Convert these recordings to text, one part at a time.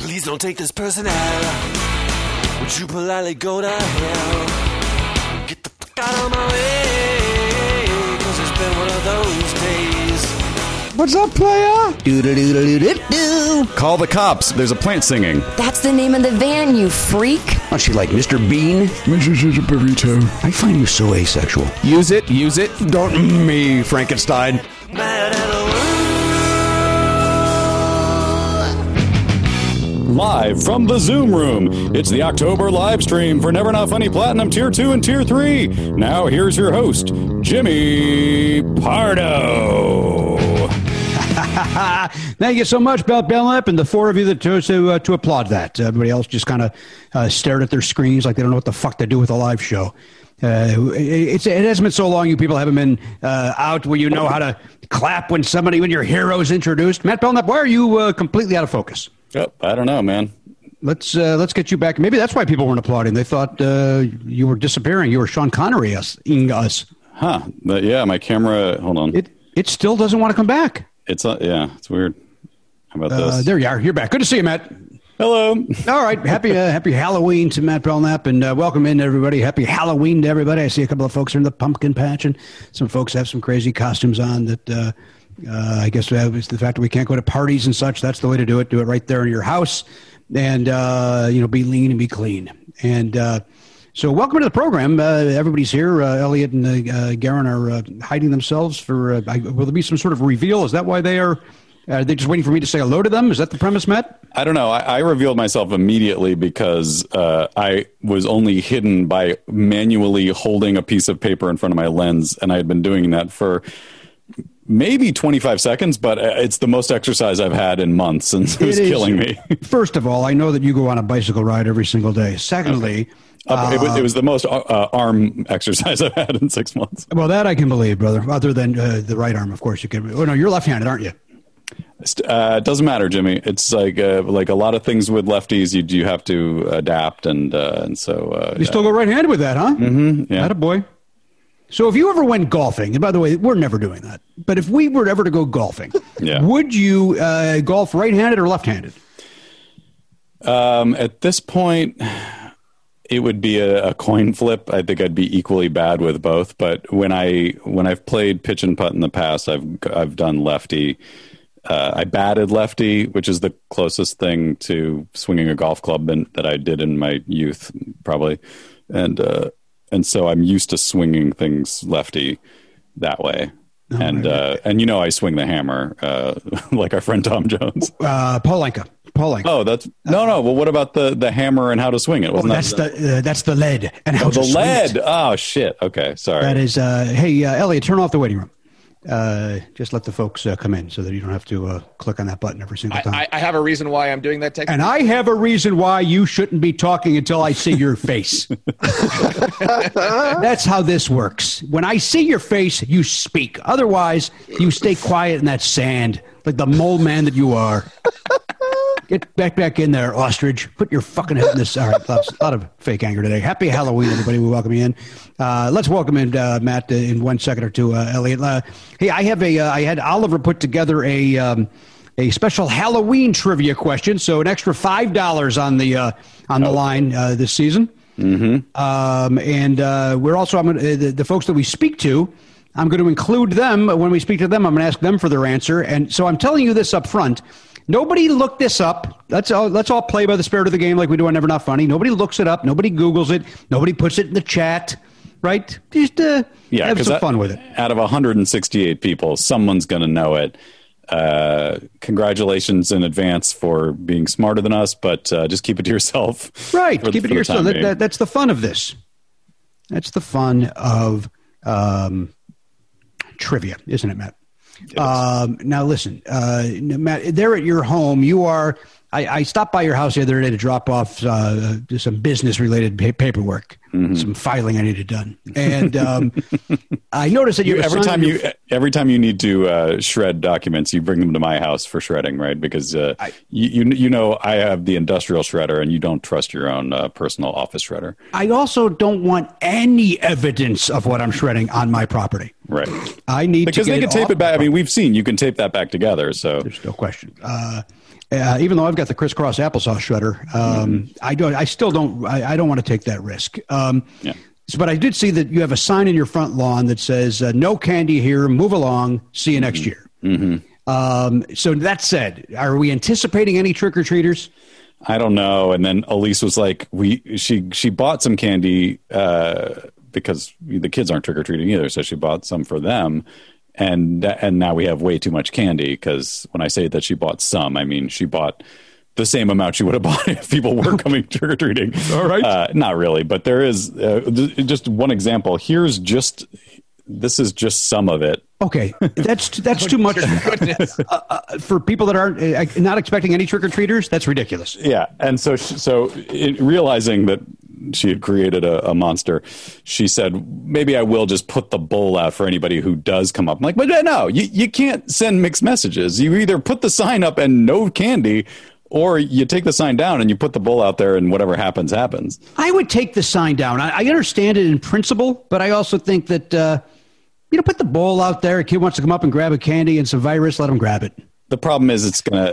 Please don't take this person out. Would you politely go to hell? Get the fuck out of my way, 'cause it's been one of those days. What's up, player? Do-do-do-do-do-do. Call the cops. There's a plant singing. That's the name of the van, you freak. Aren't you like Mr. Bean? Mrs. Burrito. I find you so asexual. Use it. Use it. Don't me, Frankenstein. Mad at the Live from the Zoom room. It's the October live stream for Never Not Funny Platinum Tier 2 and Tier 3. Now here's your host, Jimmy Pardo. Thank you so much, Belt Belknap, and the four of you that chose to applaud that. Everybody else just kind of stared at their screens like they don't know what the fuck to do with a live show. It hasn't been so long you people haven't been out where you know how to clap when your hero's introduced. Matt Belknap, why are you completely out of focus? Oh, I don't know, man. Let's get you back. Maybe that's why people weren't applauding. They thought you were disappearing. You were Sean Connery-ing us. Huh. But yeah, my camera, hold on. It still doesn't want to come back. It's weird. How about this? There you are. You're back. Good to see you, Matt. Hello. All right. Happy Halloween to Matt Belknap, and welcome in, everybody. Happy Halloween to everybody. I see a couple of folks are in the pumpkin patch, and some folks have some crazy costumes on that I guess it's the fact that we can't go to parties and such. That's the way to do it. Do it right there in your house, and be lean and be clean. And so welcome to the program. Everybody's here. Elliot and Garen are hiding themselves for, will there be some sort of reveal? Is that why they are they just waiting for me to say hello to them? Is that the premise, Matt? I don't know. I revealed myself immediately because I was only hidden by manually holding a piece of paper in front of my lens, and I had been doing that for maybe 25 seconds, but it's the most exercise I've had in months, and it was killing me. First of all, I know that you go on a bicycle ride every single day. Secondly, it was the most arm exercise I've had in 6 months. Well, that I can believe, brother. Other than the right arm, of course, you can. Oh no, you're left-handed, aren't you? It doesn't matter, Jimmy. It's like a lot of things with lefties, you have to adapt, and so you still go right-handed with that, huh? Mm-hmm. Yeah. Attaboy. So if you ever went golfing, and by the way, we're never doing that, but if we were ever to go golfing, would you golf right-handed or left-handed? At this point, it would be a coin flip. I think I'd be equally bad with both. But when I've played pitch and putt in the past, I've done lefty. I batted lefty, which is the closest thing to swinging a golf club that I did in my youth, probably, and so I'm used to swinging things lefty that way. Oh, and I swing the hammer like our friend Tom Jones. Paul Anka. Oh, that's no. Well, what about the hammer and how to swing it? That's the lead and how to swing it. Oh shit. Okay, sorry. That is. Hey, Elliot, turn off the waiting room. Just let the folks come in so that you don't have to click on that button every single time. I have a reason why I'm doing that technically. And I have a reason why you shouldn't be talking until I see your face. That's how this works. When I see your face, you speak. Otherwise, you stay quiet in that sand like the mole man that you are. Get back in there, ostrich. Put your fucking head in this. All right, a lot of fake anger today. Happy Halloween, everybody. We welcome you in. Let's welcome in Matt in 1 second or two. Elliot, hey, I had Oliver put together a special Halloween trivia question, so an extra $5 on the line this season. Mm-hmm. And we're also the folks that we speak to. I'm going to include them when we speak to them. I'm going to ask them for their answer, and so I'm telling you this up front. Nobody looked this up. Let's all play by the spirit of the game like we do on Never Not Funny. Nobody looks it up. Nobody Googles it. Nobody puts it in the chat. Right? Just have some fun with it. Out of 168 people, someone's going to know it. Congratulations in advance for being smarter than us, but just keep it to yourself. Right. Keep it to yourself. That's the fun of this. That's the fun of trivia, isn't it, Matt? Now listen, Matt, there at your home, you are, I stopped by your house the other day to drop off some business related paperwork, some filing I needed done. And I noticed that every time you need to shred documents, you bring them to my house for shredding, right? Because you know I have the industrial shredder and you don't trust your own personal office shredder. I also don't want any evidence of what I'm shredding on my property. Right. I need because to get they can tape it back. I mean, we've seen you can tape that back together. So there's no question. Even though I've got the crisscross applesauce shredder, I don't want to take that risk. But I did see that you have a sign in your front lawn that says, no candy here, move along, see you next year. So that said, are we anticipating any trick-or-treaters? I don't know. And then Elise was like, she bought some candy because the kids aren't trick-or-treating either. So she bought some for them. And now we have way too much candy, because when I say that she bought some, I mean she bought the same amount she would have bought if people were coming trick-or-treating. All right. Not really, but there is just one example. This is just some of it. Okay, that's too much for people that aren't not expecting any trick-or-treaters. That's ridiculous. Yeah, and so realizing that she had created a monster, she said, maybe I will just put the bowl out for anybody who does come up. I'm like, but no, you can't send mixed messages. You either put the sign up and no candy, or you take the sign down and you put the bowl out there and whatever happens, happens. I would take the sign down. I understand it in principle, but I also think that, put the bowl out there. A kid wants to come up and grab a candy and some virus, let him grab it. The problem is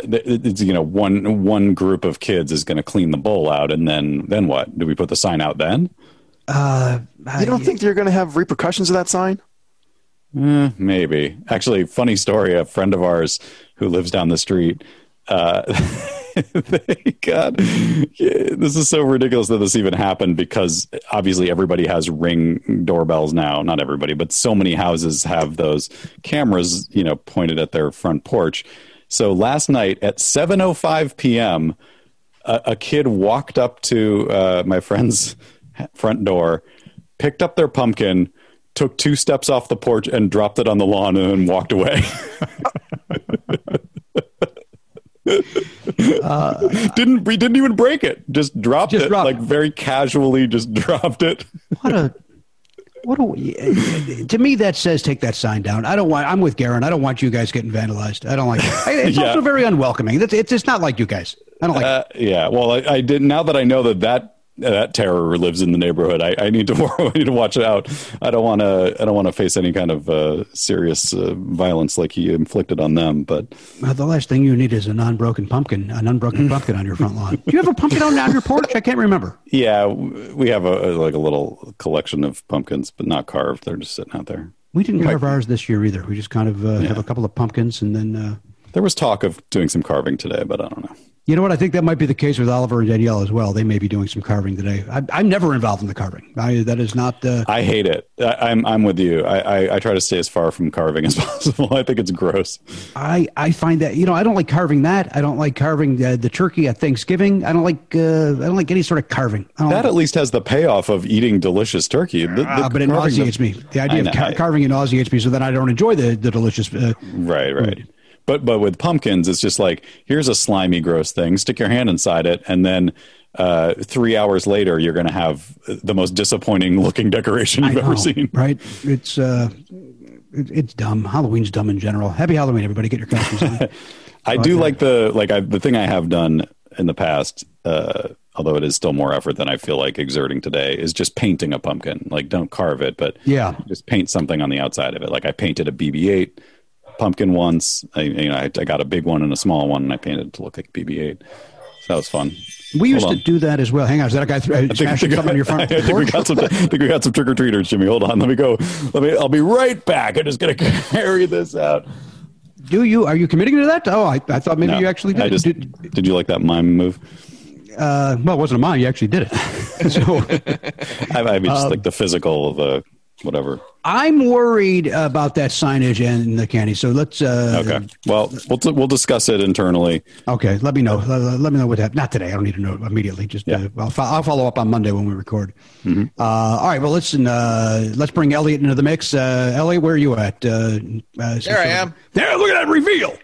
one group of kids is going to clean the bowl out, and then what? Do we put the sign out then? You don't think you're going to have repercussions of that sign? Maybe. Actually, funny story, a friend of ours who lives down the street, God, this is so ridiculous that this even happened, because obviously everybody has Ring doorbells now. Not everybody, but so many houses have those cameras, pointed at their front porch. So last night at 7:05 p.m., a kid walked up to my friend's front door, picked up their pumpkin, took 2 steps off the porch and dropped it on the lawn and then walked away. We didn't even break it. Just dropped it. Very casually just dropped it. To me, that says take that sign down. I'm with Garen. I don't want you guys getting vandalized. I don't like it. It's also very unwelcoming. It's not like you guys. I don't like it. Yeah. Well, I did. Now that I know that terror lives in the neighborhood, I need to watch out. I don't want to face any kind of serious violence like he inflicted on them. But the last thing you need is an unbroken pumpkin on your front lawn. Do you have a pumpkin on your porch? I can't remember. Yeah, we have a little collection of pumpkins, but not carved. They're just sitting out there. We didn't carve ours this year either. We just kind of have a couple of pumpkins, and then there was talk of doing some carving today, but I don't know. You know what? I think that might be the case with Oliver and Danielle as well. They may be doing some carving today. I'm never involved in the carving. That is not. I hate it. I'm with you. I try to stay as far from carving as possible. I think it's gross. I find that I don't like carving that. I don't like carving the turkey at Thanksgiving. I don't like any sort of carving. That at least has the payoff of eating delicious turkey. But it nauseates me. The idea of carving it nauseates me, so then I don't enjoy the delicious. Right. Food. But with pumpkins, it's just like, here's a slimy, gross thing. Stick your hand inside it, and then 3 hours later, you're going to have the most disappointing looking decoration you've ever seen. Right? It's dumb. Halloween's dumb in general. Happy Halloween, everybody! Get your costumes on. I do like the thing I have done in the past, although it is still more effort than I feel like exerting today, is just painting a pumpkin. Like, don't carve it, but just paint something on the outside of it. Like, I painted a BB-8 pumpkin once. I got a big one and a small one, and I painted it to look like BB-8. So that was fun. We used to do that as well. Hang on, is that a guy smashing something on your front porch? I think we got some trick-or-treaters, Jimmy. Hold on. I'll be right back. I'm just going to carry this out. Are you committing to that? Oh, I thought maybe you actually did. Did you like that mime move? Well, it wasn't a mime. You actually did it. So, I mean, just like the physical of the whatever. I'm worried about that signage and the candy. So let's. Okay. Well, we'll discuss it internally. Okay. Let me know. Let me know what happened. Not today. I don't need to know immediately. Just I'll follow up on Monday when we record. Mm-hmm. All right. Well, listen. Let's bring Elliot into the mix. Elliot, where are you at? There I am. There. Look at that reveal.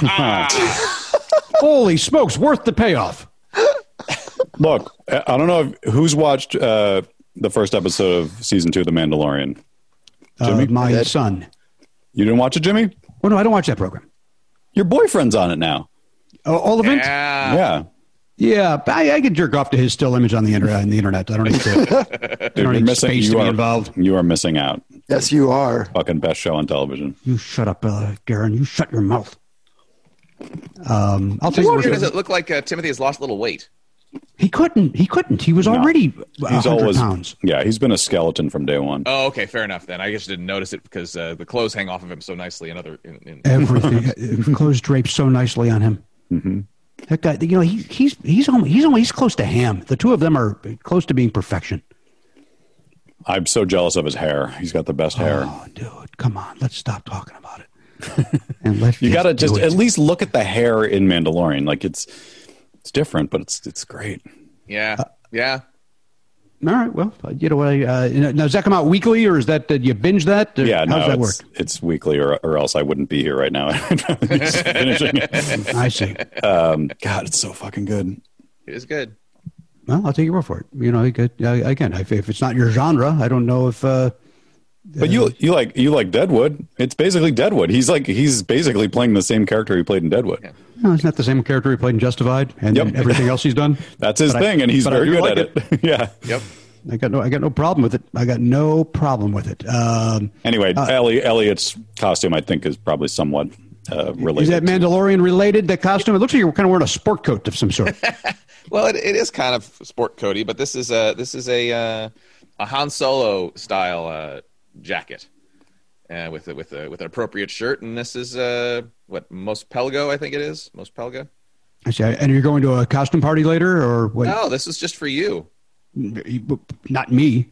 Holy smokes! Worth the payoff. Look, I don't know who's watched the first episode of season 2 of The Mandalorian. Jimmy? My son. You didn't watch it, Jimmy? Oh, no, I don't watch that program. Your boyfriend's on it now. All of it? Yeah. Yeah, I can jerk off to his still image on the internet. I don't need to. Dude, you're missing. You are involved. You are missing out. Yes, you are. Fucking best show on television. You shut up, Garen. You shut your mouth. I'll tell you what. Does it look like Timothy has lost a little weight? He couldn't. He was already 100 pounds. Yeah, he's been a skeleton from day one. Oh, okay, fair enough. Then I just didn't notice it because the clothes hang off of him so nicely. Everything, clothes draped so nicely on him. Mm-hmm. That guy, he's close to Ham. The two of them are close to being perfection. I'm so jealous of his hair. He's got the best hair. Oh, dude, come on, let's stop talking about it. And you got to just at least look at the hair in Mandalorian. Like it's different, but it's great. Yeah, yeah. All right. Well, you know what? Now, does that come out weekly, or is that did you binge that? Yeah, how does that work? It's weekly, or else I wouldn't be here right now. Finishing it. I see. God, it's so fucking good. It is good. Well, I'll take your word for it. You know, again, if it's not your genre, I don't know if. But you like Deadwood? It's basically Deadwood. He's basically playing the same character he played in Deadwood. Yeah. No, it's not the same character he played in Justified and everything else he's done. That's his thing, and he's very good at it. Yeah. Yep. I got no problem with it. I got no problem with it. Anyway, Elliot's costume, I think, is probably somewhat related. Is that Mandalorian related? That costume? It looks like you're kind of wearing a sport coat of some sort. Well, it is kind of sport coaty, but this is a Han Solo style jacket. With an appropriate shirt, and this is Mos Pelgo, I think it is Mos Pelgo. I see. And you're going to a costume party later, or what? No, this is just for you. Not me.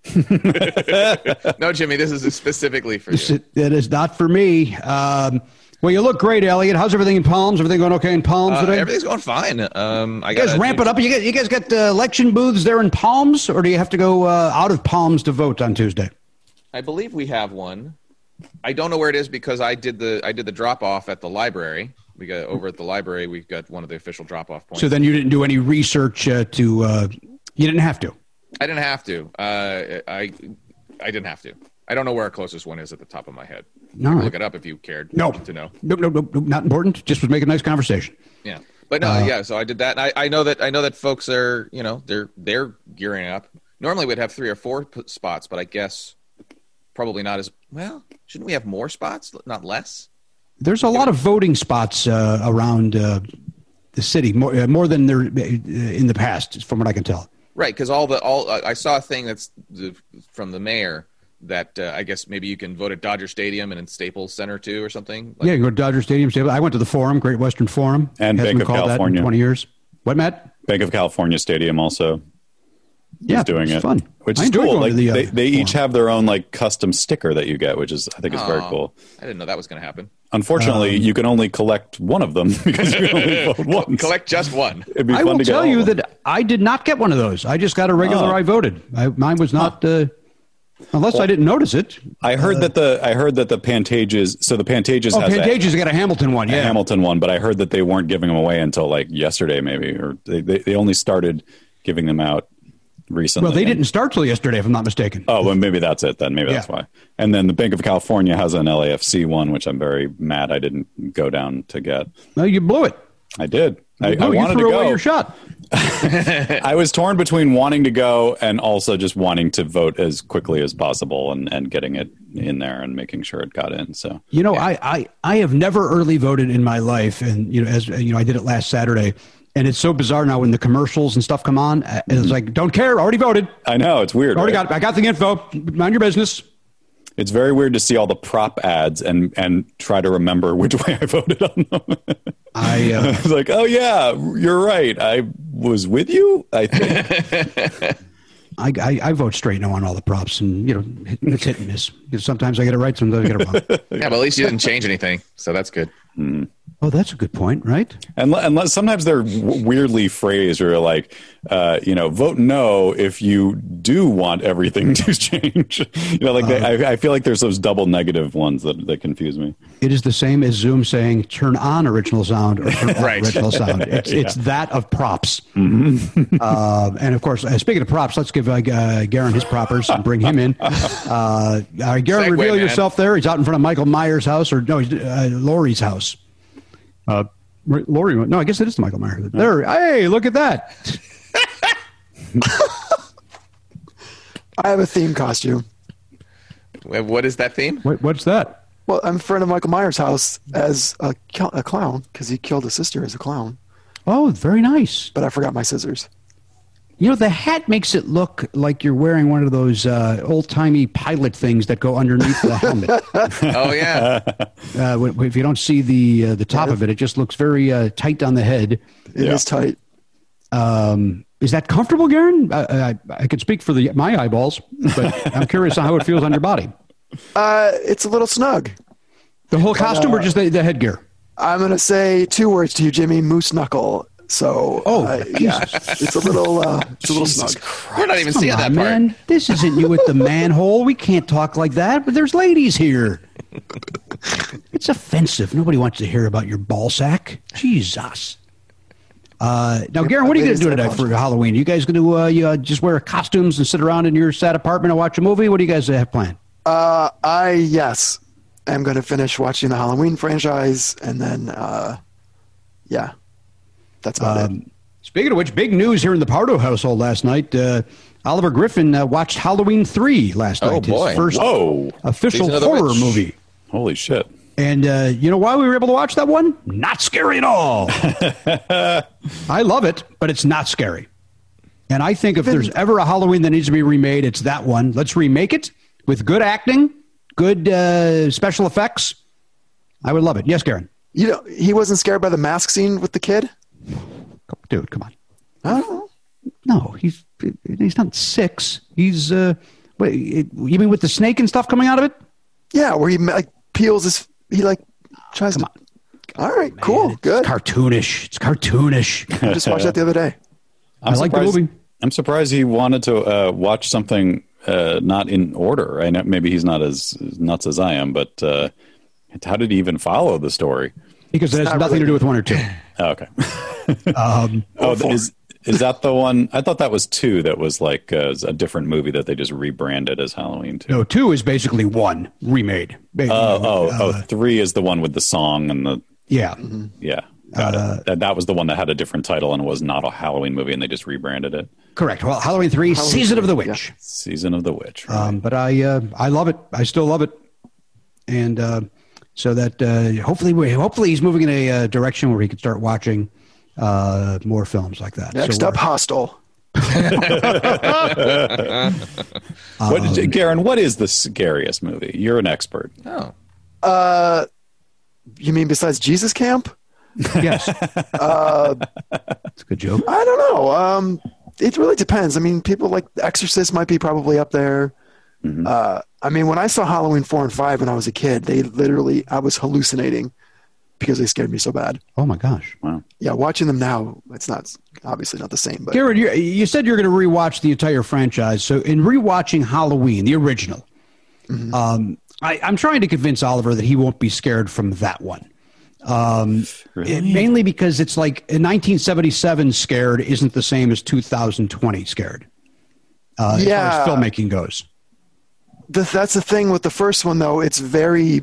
No, Jimmy, this is specifically for you. It is not for me. Well, you look great, Elliot. How's everything in Palms? Everything going okay in Palms today? Everything's going fine. You guys ramp it up. You guys got election booths there in Palms, or do you have to go out of Palms to vote on Tuesday? I believe we have one. I don't know where it is because I did the drop off at the library. We got over at the library. We've got one of the official drop off points. So then you didn't do any research you didn't have to. I didn't have to. I didn't have to. I don't know where our closest one is at the top of my head. All right. Look it up if you cared to know. Nope, not important. Just was making a nice conversation. Yeah, but no, so I did that. And I know that folks are they're gearing up. Normally we'd have 3 or 4 spots, but I guess probably not as well. Shouldn't we have more spots, not less? There's a lot of voting spots around the city, more than there in the past, from what I can tell. Right, because I saw a thing that's from the mayor that I guess maybe you can vote at Dodger Stadium and in Staples Center too, or something. Yeah, you go to Dodger Stadium. I went to the Forum, Great Western Forum, and Bank of California. That in 20 years. What, Matt? Bank of California Stadium also. Yeah, doing it. Fun. Which is cool. Like they each have their own like custom sticker that you get, which is I think is very cool. I didn't know that was going to happen. Unfortunately, you can only collect one of them because you can only vote once. Collect just one. It'd be fun will to tell you that I did not get one of those. I just got a regular. I voted. Mine was not. Unless I didn't notice it. I heard that the Pantages. So the Pantages. Pantages got a Hamilton one. Yeah, a Hamilton one. But I heard that they weren't giving them away until like yesterday, maybe, or they only started giving them out recently. Well, they didn't start till yesterday, if I'm not mistaken. Oh, well, maybe that's it then. Maybe that's why. And then the Bank of California has an LAFC one, which I'm very mad I didn't go down to get. No, you blew it. I did. I wanted to go. Away your shot. I was torn between wanting to go and also just wanting to vote as quickly as possible and getting it in there and making sure it got in. So I have never early voted in my life, and as I did it last Saturday. And it's so bizarre now when the commercials and stuff come on. It's like, don't care, already voted. I know, it's weird. I got the info. Mind your business. It's very weird to see all the prop ads and try to remember which way I voted on them. I was like, oh, yeah, you're right. I was with you, I think. I vote straight no on all the props, and it's hit and miss. Sometimes I get it right, sometimes I get it wrong. Yeah, but at least you didn't change anything, so that's good. Mm. Oh, that's a good point, right? And sometimes they're weirdly phrased, or like, vote no if you do want everything to change. I feel like there's those double negative ones that confuse me. It is the same as Zoom saying turn on original sound or turn off original sound. It's that of props. Mm-hmm. And of course, speaking of props, let's give Garen his propers and bring him in. Garen, reveal yourself there. He's out in front of Michael Myers' house, or no, he's Laurie's house. Laurie, no, I guess it is Michael Myers. There, hey, look at that. I have a theme costume. What is that theme? What's that? Well, I'm a friend of Michael Myers' house as a clown because he killed his sister as a clown. Oh, very nice. But I forgot my scissors. You know, the hat makes it look like you're wearing one of those old-timey pilot things that go underneath the helmet. Oh, yeah. If you don't see the top of it, it just looks very tight on the head. It is tight. Is that comfortable, Garen? I could speak for my eyeballs, but I'm curious on how it feels on your body. It's a little snug. The whole costume or just the headgear? I'm going to say 2 words to you, Jimmy. Moose knuckle. So, yeah, it's a little snug. We're not even seeing that part. Man, this isn't you at the manhole. We can't talk like that, but there's ladies here. It's offensive. Nobody wants to hear about your ball sack. Jesus. Now, Garen, what are you going to do today for Halloween? You guys going to just wear costumes and sit around in your sad apartment and watch a movie? What do you guys have planned? Yes, I'm going to finish watching the Halloween franchise, and then, yeah, that's about it. Speaking of which, big news here in the Pardo household last night. Oliver Griffin watched Halloween 3 last night. Oh, boy. His first official horror movie. Holy shit. And you know why we were able to watch that one? Not scary at all. I love it, but it's not scary. And I think if there's ever a Halloween that needs to be remade, it's that one. Let's remake it with good acting, good special effects. I would love it. Yes, Garen? You know, he wasn't scared by the mask scene with the kid? Dude, come on. Oh. No, he's not 6. He's, wait, you mean with the snake and stuff coming out of it? Yeah, where he like peels his, he like tries to. All right, cool, good. It's cartoonish. I just watched that the other day. I like the movie. I'm surprised he wanted to watch something not in order. I know maybe he's not as nuts as I am, but how did he even follow the story? Because it has nothing to do with 1 or 2. Oh, okay. Is that the one? I thought that was 2. That was like a different movie that they just rebranded as Halloween 2. No, 2 is basically 1 remade. 3 is the one with the song and the yeah. Yeah. Got it. That was the one that had a different title and was not a Halloween movie, and they just rebranded it. Correct. Well, Halloween 3, Season of the Witch. Yeah. Season of the Witch. Right. But I love it. I still love it, and so that hopefully he's moving in a direction where he can start watching more films like that. Next up, Hostel. Garen, what is the scariest movie? You're an expert. Oh. You mean besides Jesus Camp? Yes. It's a good joke. I don't know. It really depends. I mean, people like The Exorcist might be probably up there. Mm-hmm. I mean, when I saw Halloween 4 and 5 when I was a kid, I was hallucinating because they scared me so bad. Oh my gosh! Wow. Yeah, watching them now, it's obviously not the same. But Garrett, you said you're going to rewatch the entire franchise. So in rewatching Halloween, the original, I'm trying to convince Oliver that he won't be scared from that one. Really? Mainly because it's like in 1977 scared isn't the same as 2020 scared. As far as filmmaking goes. That's the thing with the first one, though. It's very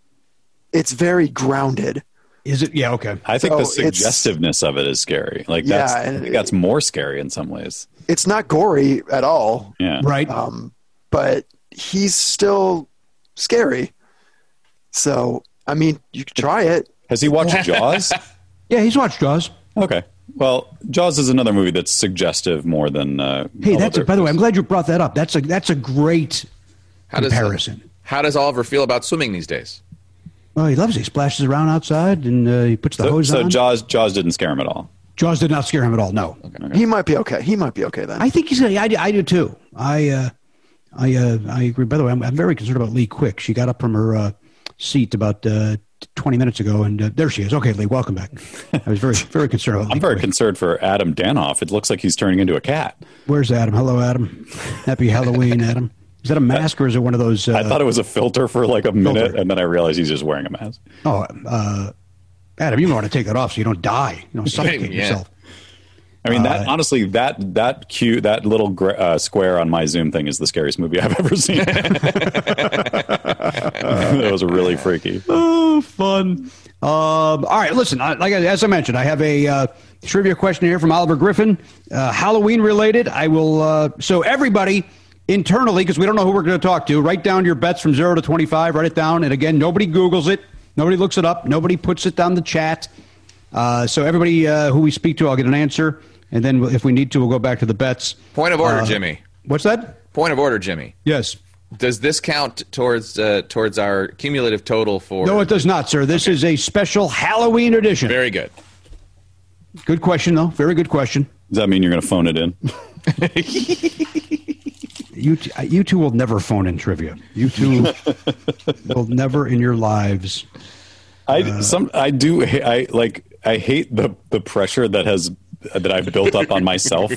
grounded. Is it? Yeah. Okay. I think the suggestiveness of it is scary. Like I think that's more scary in some ways. It's not gory at all. Yeah. Right. But he's still scary. So, I mean, you could try it. Has he watched Jaws? Yeah, he's watched Jaws. Okay. Well, Jaws is another movie that's suggestive more than. Hey, by the way, I'm glad you brought that up. That's a great comparison. How does Oliver feel about swimming these days? Well, he loves it. He splashes around outside and he puts the hose on. So Jaws didn't scare him at all. Jaws did not scare him at all. No. Okay. He might be okay. then. I think he's gonna. I do too. I agree. By the way, I'm very concerned about Lee Quick. She got up from her seat about 20 minutes ago, and there she is. Okay, Lee, welcome back. I was very, very concerned about Lee I'm very Quick. concerned for Adam Danoff. It looks like he's turning into a cat. Where's Adam? Hello, Adam. Happy Halloween, Adam. Is that a mask or is it one of those? I thought it was a filter for like a minute, and then I realized he's just wearing a mask. Oh, Adam, you want to take that off so you don't die. You don't suffocate yourself. I mean, honestly, that little square on my Zoom thing is the scariest movie I've ever seen. It was really freaky. Oh, fun. All right, listen, as I mentioned, I have a trivia question here from Oliver Griffin, Halloween related. I will, so everybody internally, because we don't know who we're going to talk to, write down your bets from 0 to 25. Write it down. And again, nobody Googles it. Nobody looks it up. Nobody puts it down the chat. So everybody who we speak to, I'll get an answer. And then if we need to, we'll go back to the bets. Point of order, Jimmy. What's that? Point of order, Jimmy. Yes. Does this count towards our cumulative total for... No, it does not, sir. This is a special Halloween edition. Very good. Good question, though. Very good question. Does that mean you're going to phone it in? You two will never phone in trivia. You two will never in your lives. I hate the pressure that I've built up on myself,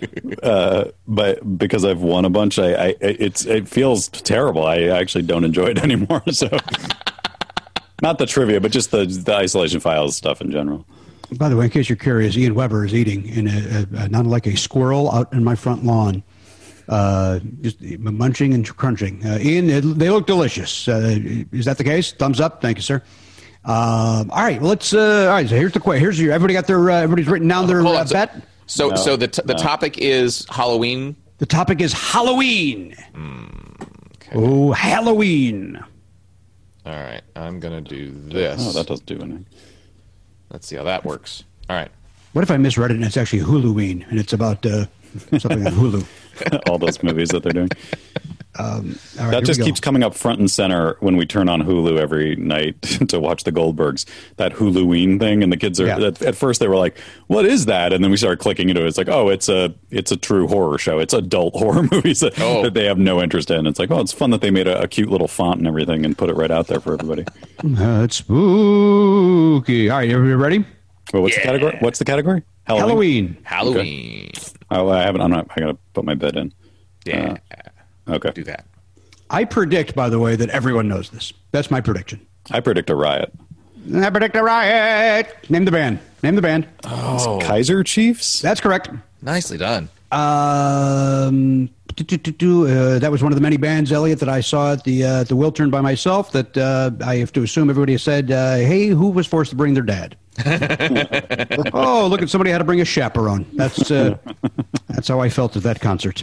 but because I've won a bunch, it feels terrible. I actually don't enjoy it anymore. So, not the trivia, but just the isolation files stuff in general. By the way, in case you're curious, Ian Weber is eating in not like a squirrel out in my front lawn, just munching and crunching. Ian, they look delicious. Is that the case? Thumbs up. Thank you, sir. All right, well, let's. All right, so here's the question. Everybody got their. Everybody's written down their bet. So the topic is Halloween. The topic is Halloween. Okay. Oh, Halloween. All right, I'm gonna do this. Oh, that doesn't do anything. Let's see how that works. All right. What if I misread it and it's actually Huluween and it's about something on Hulu? All those movies that they're doing. All right, that just keeps coming up front and center when we turn on Hulu every night to watch the Goldbergs. That Huluween thing, and the kids are at first they were like, "What is that?" And then we started clicking into it. It's like, "Oh, it's a true horror show. It's adult horror movies that they have no interest in." It's like, "Oh, it's fun that they made a cute little font and everything and put it right out there for everybody." It's spooky. All right, everybody ready? Well, what's the category? What's the category? Halloween. Halloween. Okay. Oh, I haven't. I got to put my bet in. Yeah. Okay. Do that. I predict, by the way, that everyone knows this. That's my prediction. I predict a riot. I predict a riot. Name the band. Name the band. Oh, Kaiser Chiefs? That's correct. nicely done. That was one of the many bands, Elliot, that I saw at the Wiltern by myself. That I have to assume everybody said, "Hey, who was forced to bring their dad?" Oh, look at somebody had to bring a chaperone. That's how I felt at that concert.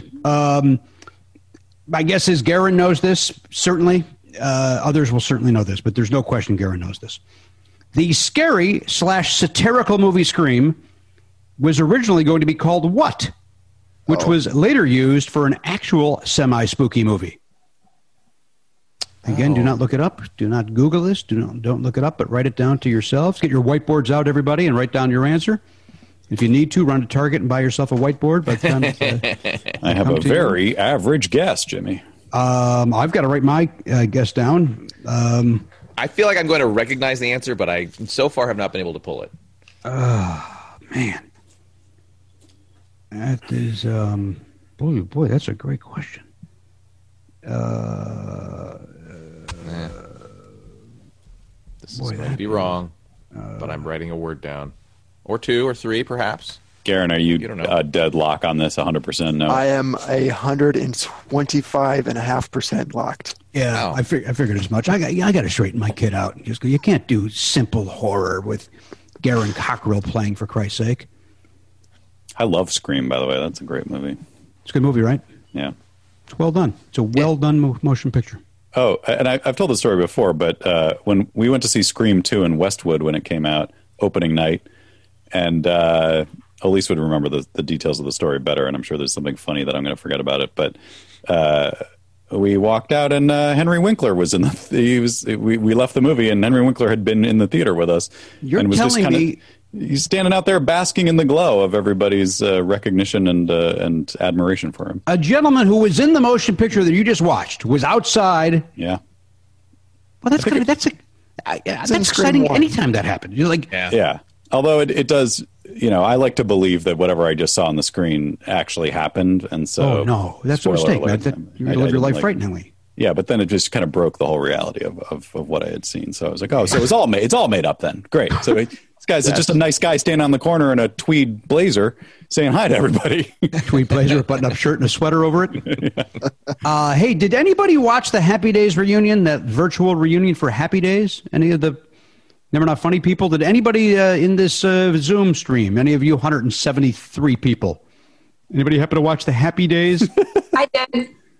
My guess is Garen knows this, certainly. Others will certainly know this, but there's no question Garen knows this. The scary/satirical movie Scream was originally going to be called what? Which was later used for an actual semi-spooky movie. Again, do not look it up. Do not Google this. Don't look it up, but write it down to yourselves. Get your whiteboards out, everybody, and write down your answer. If you need to, run to Target and buy yourself a whiteboard. By the time I have a very average guess, Jimmy. I've got to write my guess down. I feel like I'm going to recognize the answer, but I so far have not been able to pull it. Man. That is, boy, that's a great question. This is going to be wrong, but I'm writing a word down. Or two or three, perhaps. Garen, are you deadlock on this 100% no? I am 125.5% locked. Yeah, Oh. I figured as much. I got to straighten my kid out. Just go, you can't do simple horror with Garen Cockrell playing, for Christ's sake. I love Scream, by the way. That's a great movie. It's a good movie, right? Yeah. It's well done. It's a well-done motion picture. Oh, and I've told the story before, but when we went to see Scream 2 in Westwood when it came out, opening night, and Elise would remember the details of the story better, and I'm sure there's something funny that I'm going to forget about it. But we walked out, and Henry Winkler was in the. We left the movie, and Henry Winkler had been in the theater with us. You're and was telling just me he's standing out there basking in the glow of everybody's recognition and admiration for him. a gentleman who was in the motion picture that you just watched was outside. Yeah. Well, that's exciting. Anytime that happens, you're like, Yeah. Although it does, I like to believe that whatever I just saw on the screen actually happened, and so. oh no, that's a mistake, man. You live your life frighteningly. Yeah, but then it just kind of broke the whole reality of what I had seen. So I was like, oh, so it's all made up then. Great. So this guy's just a nice guy standing on the corner in a tweed blazer saying hi to everybody. Tweed blazer, a button-up shirt, and a sweater over it. Hey, did anybody watch the Happy Days reunion, that virtual reunion for Happy Days? Any of the Never Not Funny people? Did anybody in this Zoom stream, any of you 173 people, anybody happen to watch the Happy Days? I did.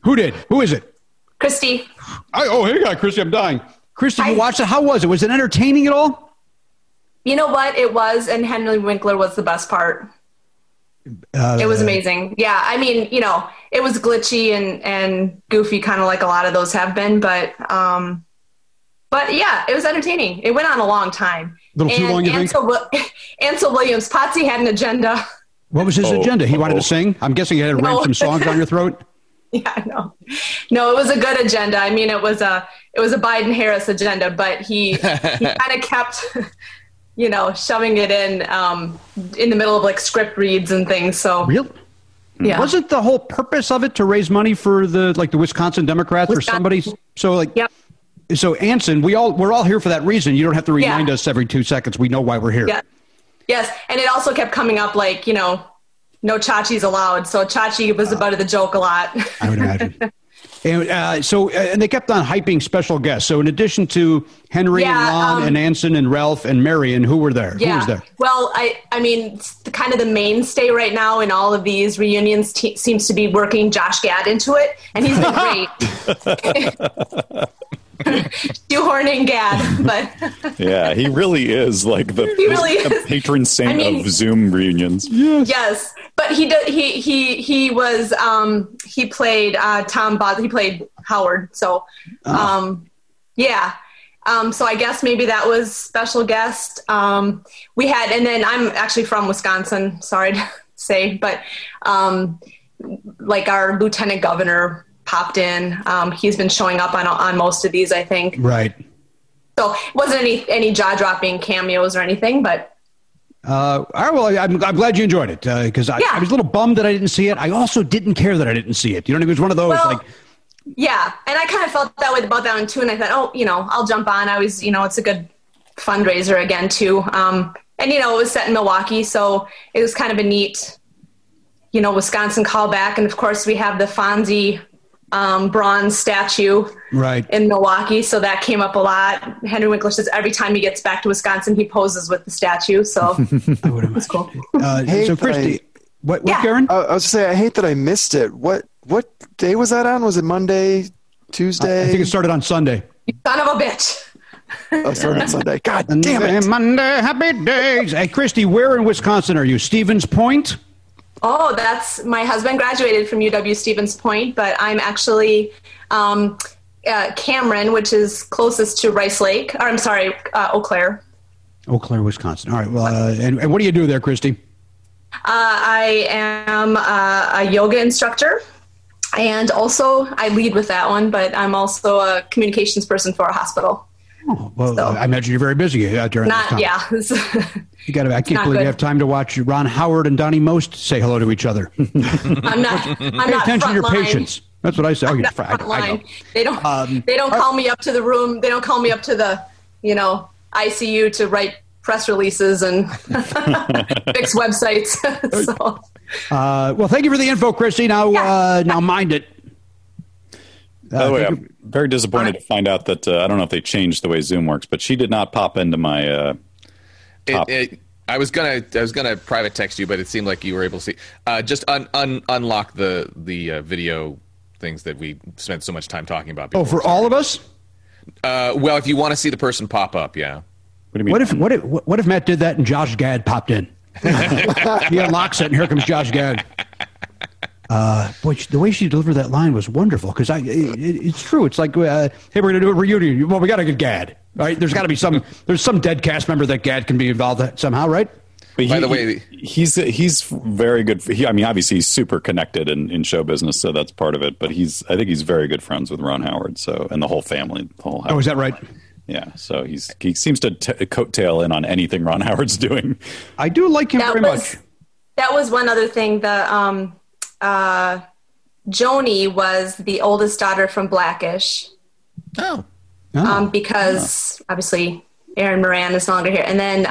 Who did? Who is it? Christy. Hey, God, Christy, I'm dying. Christy, you watched it. How was it? Was it entertaining at all? You know what? It was, and Henry Winkler was the best part. It was amazing. Yeah, I mean, it was glitchy and goofy, kind of like a lot of those have been, but yeah, it was entertaining. It went on a long time. A little too long, you think? Ansel Williams, Potsy had an agenda. What was his agenda? He wanted to sing? I'm guessing he had to write some songs down your throat? Yeah, no, it was a good agenda. I mean, it was a Biden-Harris agenda, but he kind of kept, shoving it in the middle of like script reads and things. So really, yeah. Wasn't the whole purpose of it to raise money for the Wisconsin Democrats or somebody? So yep. So Anson, we're all here for that reason. You don't have to remind us every 2 seconds. We know why we're here. Yeah. Yes, and it also kept coming up like no Chachi's allowed. So Chachi was the butt of the joke a lot. I would imagine. And they kept on hyping special guests. So in addition to Henry and Ron and Anson and Ralph and Marion, who were there? Yeah. Who was there? Well, I mean, kind of the mainstay right now in all of these reunions seems to be working Josh Gad into it, and he's been great. Shoehorning Gad, but yeah, he really is like the patron saint of Zoom reunions. Yes, but he was he played Tom Boz. He played Howard. So yeah. So I guess maybe that was special guest. We had, and then I'm actually from Wisconsin. Sorry to say, but like our lieutenant governor popped in. He's been showing up on most of these, I think. Right. So it wasn't any jaw-dropping cameos or anything, but. All right, well, I'm glad you enjoyed it because I was a little bummed that I didn't see it. I also didn't care that I didn't see it. It was one of those Yeah, and I kind of felt that way about that one too, and I thought, I'll jump on. I was, it's a good fundraiser again too. And it was set in Milwaukee, so it was kind of a neat, Wisconsin callback, and of course we have the Fonzie bronze statue in Milwaukee, so that came up a lot. Henry Winkler says every time he gets back to Wisconsin, he poses with the statue, so it's cool. So Christy, what Karen? I was going to say, I hate that I missed it. What day was that on? Was it Monday, Tuesday? I think it started on Sunday. You son of a bitch. Oh, started on Sunday. God damn it. Monday, happy days. Hey, Christy, where in Wisconsin are you? Stevens Point? Oh, that's my husband graduated from UW Stevens Point, but I'm actually Cameron, which is closest to Rice Lake. Or I'm sorry, Eau Claire. Eau Claire, Wisconsin. All right. Well, and what do you do there, Christy? I am a yoga instructor, and also I lead with that one, but I'm also a communications person for a hospital. Oh, well, so, I imagine you're very busy during this time. Yeah. You got to. I can't believe you have time to watch Ron Howard and Donnie Most say hello to each other. I'm not. Pay attention to your patients. That's what I say. I know. They don't call me up to the room. They don't call me up to the ICU to write press releases and fix websites. So. Well, thank you for the info, Christy. Now mind it. By the way, I'm very disappointed to find out that I don't know if they changed the way Zoom works, but she did not pop into my top. I was gonna private text you, but it seemed like you were able to see. Just unlock the video things that we spent so much time talking about. Oh, for all of us? Well, if you want to see the person pop up, yeah. What do you mean? What if Matt did that and Josh Gad popped in? He unlocks it, and here comes Josh Gad. Boy, the way she delivered that line was wonderful because it's true. It's like, hey, we're going to do a reunion. Well, we got to get Gad, right? There's got to be there's some dead cast member that Gad can be involved in somehow, right? But by the way, he's very good. Obviously he's super connected in show business, so that's part of it. But I think he's very good friends with Ron Howard, and the whole family, the whole house. Oh, is that right? Yeah, so he seems to coattail in on anything Ron Howard's doing. I do like him very much. That was one other thing. Joni was the oldest daughter from Blackish. Oh. Because obviously Aaron Moran is no longer here. And then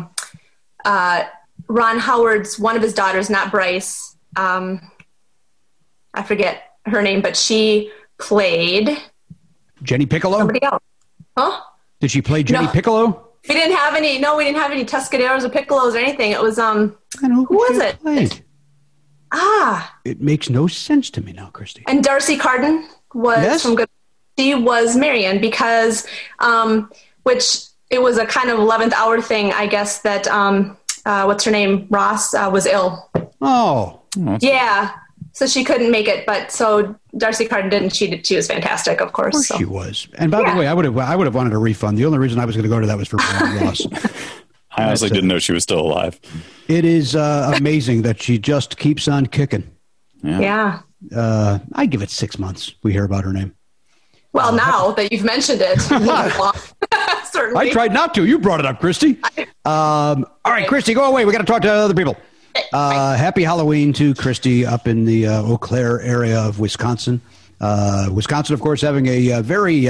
Ron Howard's one of his daughters, not Bryce. I forget her name, but she played Jenny Piccolo. Somebody else. Huh? Did she play Jenny Piccolo? We didn't have any. No, we didn't have any Tuscaderos or Piccolos or anything. It was who was it? It makes no sense to me now, Christy. And Darcy Carden was from Good. She was Marion because, which it was a kind of 11th hour thing, I guess, that, what's her name? Ross was ill. Oh. Yeah. So she couldn't make it, but so Darcy Carden didn't. She was fantastic, of course. Of course she was. And by the way, I would have wanted a refund. The only reason I was going to go to that was for Brian Ross. I honestly didn't know she was still alive. It is amazing that she just keeps on kicking. Yeah. I give it 6 months. We hear about her name. Well, now that you've mentioned it, certainly. I tried not to. You brought it up, Christy. All right, Christy, go away. We got to talk to other people. Happy Halloween to Christy up in the Eau Claire area of Wisconsin. Wisconsin, of course, having a very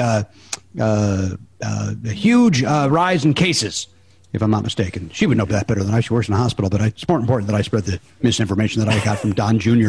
huge rise in cases, if I'm not mistaken. She would know that better than I. She works in a hospital, but it's more important that I spread the misinformation that I got from Don Jr.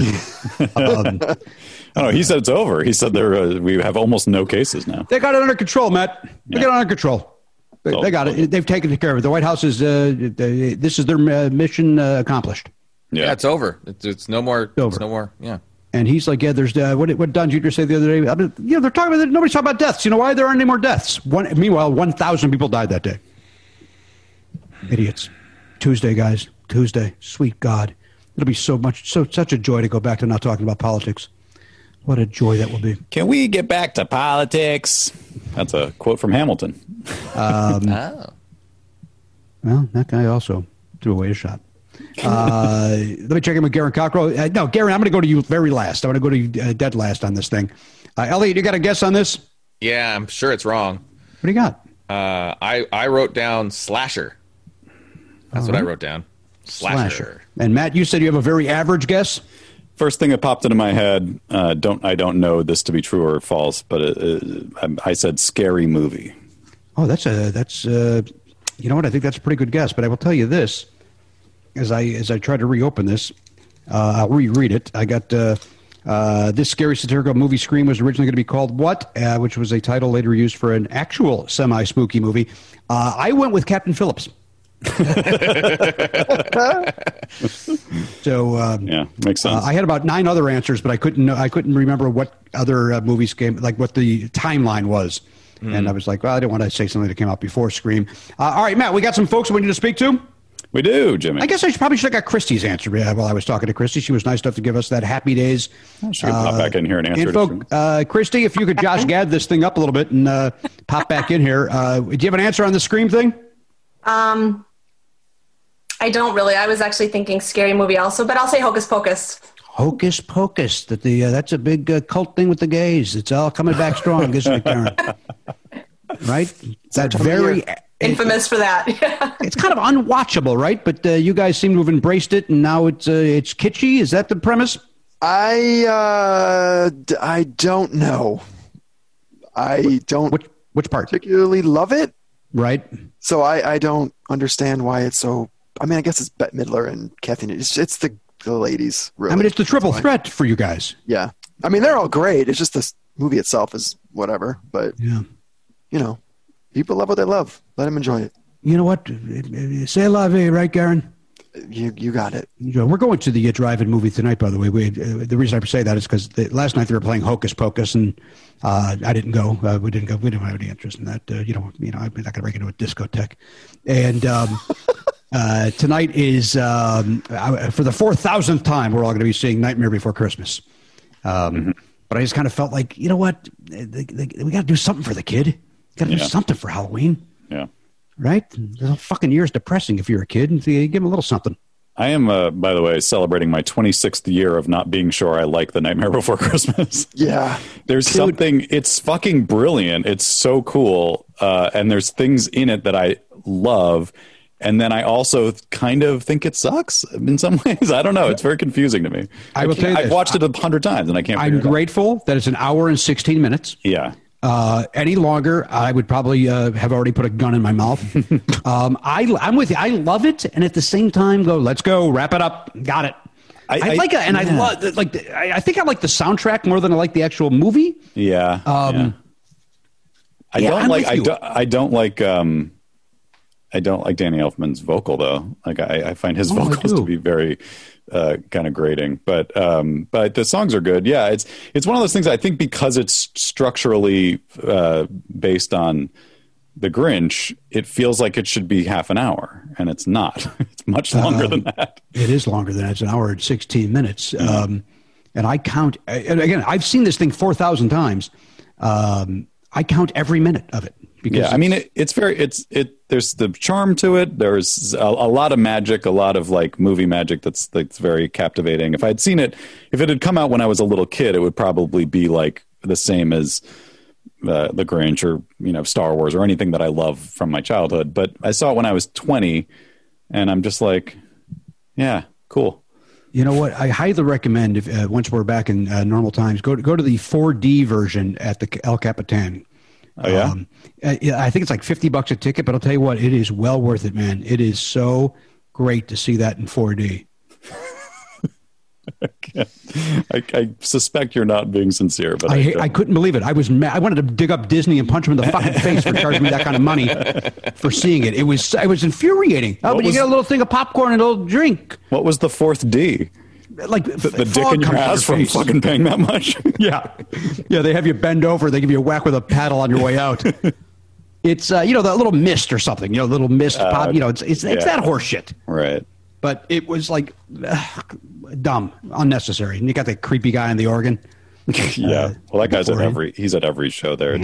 He said it's over. He said we have almost no cases now. They got it under control, Matt. They got it under control. They got it. They've taken care of it. The White House is. This is their mission accomplished. Yeah, it's over. It's no more. It's no more. Yeah. And he's like, there's what did Don Jr. say the other day? I mean, they're talking about nobody's talking about deaths. You know why? There aren't any more deaths. Meanwhile, 1,000 people died that day. Idiots. Tuesday, guys. Tuesday. Sweet God. It'll be such a joy to go back to not talking about politics. What a joy that will be. Can we get back to politics? That's a quote from Hamilton. Well, that guy also threw away a shot. Let me check in with Garen Cockrell. No, Garen, I'm going to go to you very last. I'm going to go to you dead last on this thing. Elliot, you got a guess on this? Yeah, I'm sure it's wrong. What do you got? I wrote down slasher. That's what I wrote down. Slasher. And Matt, you said you have a very average guess? First thing that popped into my head, I don't know this to be true or false, but I said scary movie. Oh, that's you know what? I think that's a pretty good guess. But I will tell you this, as I try to reopen this, I'll reread it. I got this scary satirical movie Scream was originally going to be called What, which was a title later used for an actual semi-spooky movie. I went with Captain Phillips. So yeah, makes sense. I had about 9 other answers, but I couldn't remember what other movies came, like what the timeline was. And I was like, well, I didn't want to say something that came out before Scream. All right, Matt, we got some folks we need to speak to. We do, Jimmy. I guess I probably should have got Christy's answer while I was talking to Christy. She was nice enough to give us that Happy Days. Sure, pop back in here and answer it. Christy, if you could Josh Gad this thing up a little bit and pop back in here. Do you have an answer on the Scream thing? I don't really. I was actually thinking scary movie also, but I'll say Hocus Pocus. Hocus Pocus. That's a big cult thing with the gays. It's all coming back strong, isn't it, Karen? Right? That's very infamous for that. It's kind of unwatchable, right? But you guys seem to have embraced it, and now it's kitschy. Is that the premise? I don't know. I don't. Which part? Particularly love it. Right. So I don't understand why it's so. I mean, I guess it's Bette Midler and Kathy. It's the ladies. Really. I mean, it's the triple threat for you guys. Yeah. I mean, they're all great. It's just this movie itself is whatever. But yeah, you know, people love what they love. Let them enjoy it. You know what? C'est la vie, right, Garen? You got it. We're going to the drive-in movie tonight, by the way. The reason I say that is because last night they were playing Hocus Pocus, and I didn't go. We didn't go. We didn't have any interest in that. I'm not going to break into a discotheque. And tonight is for the 4,000th time we're all going to be seeing Nightmare Before Christmas. But I just kind of felt like, you know what? We got to do something for the kid. Got to do something for Halloween. Yeah. Right? The whole fucking year is depressing if you're a kid. And you give them a little something. I am, by the way, celebrating my 26th year of not being sure I like The Nightmare Before Christmas. Yeah. There's something, it's fucking brilliant. It's so cool. And there's things in it that I love. And then I also kind of think it sucks in some ways. I don't know. It's very confusing to me. I will tell you this. I've watched it 100 times and I can't figure it out. I'm grateful that it's an hour and 16 minutes. Yeah. Any longer, I would probably have already put a gun in my mouth. I'm with you. I love it, and at the same time, let's go, wrap it up. Got it. I think I like the soundtrack more than I like the actual movie. Yeah. I don't like I don't like Danny Elfman's vocal though. Like I find his vocals to be very kind of grating. But the songs are good. Yeah, it's one of those things. I think because it's structurally based on The Grinch, it feels like it should be half an hour, and it's not. It's much longer than that. It is longer than that. It's an hour and 16 minutes. And I count, and again, I've seen this thing 4,000 times. I count every minute of it. Because I mean, there's the charm to it. There's a lot of magic, a lot of like movie magic that's very captivating. If I'd seen it, if it had come out when I was a little kid, it would probably be like the same as The Grinch or, Star Wars or anything that I love from my childhood. But I saw it when I was 20 and I'm just like, yeah, cool. You know what? I highly recommend if once we're back in normal times, go to the 4D version at the El Capitan. Oh, yeah? I think it's like $50 a ticket, but I'll tell you what, it is well worth it, man. It is so great to see that in 4D. I suspect you're not being sincere, but I couldn't believe it. I was mad. I wanted to dig up Disney and punch him in the fucking face for charging me that kind of money for seeing it. It was infuriating. But you get a little thing of popcorn and a little drink. What was the fourth D? Like the dick in your ass from fucking paying that much? Yeah. They have you bend over. They give you a whack with a paddle on your way out. It's that little mist or something. Little mist pop. It's that horse shit. Right. But it was like dumb, unnecessary. And you got that creepy guy on the organ. Yeah. Well, that guy's he's at every show there.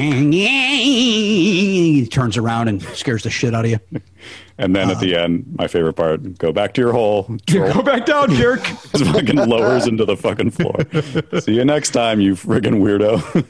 He turns around and scares the shit out of you. And then at the end, my favorite part, go back to your hole. Go back down, jerk. Just fucking lowers into the fucking floor. See you next time, you friggin' weirdo.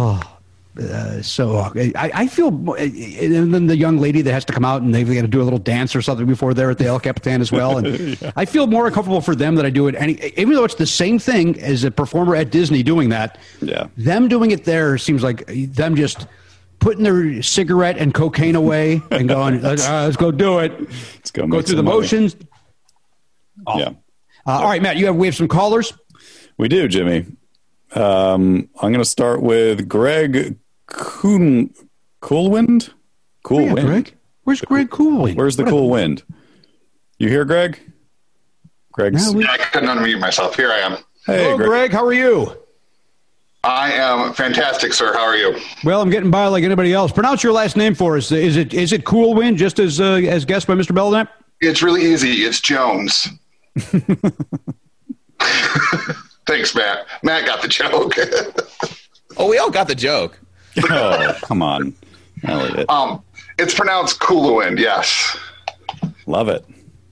I feel, and then the young lady that has to come out and they've got to do a little dance or something before they're at the El Capitan as well. And I feel more uncomfortable for them than I do it even though it's the same thing as a performer at Disney doing that. Yeah. Them doing it there seems like them just putting their cigarette and cocaine away and going, let's go do it. Let's go through the motions. Yeah. All right, Matt, we have some callers. We do, Jimmy. I'm going to start with Greg Coolwind. Coolwind? Greg? Where's Greg Coolwind? Where's the cool wind? You here, Greg? Greg's. Yeah, I couldn't unmute myself. Here I am. Hey, hello, Greg. How are you? I am fantastic, sir. How are you? Well, I'm getting by like anybody else. Pronounce your last name for us. Is it Coolwind, just as guessed by Mr. Belknap? It's really easy. It's Jones. Thanks, Matt. Matt got the joke. Oh, we all got the joke. Oh, come on. Elliot. It's pronounced Coolwind, yes. Love it.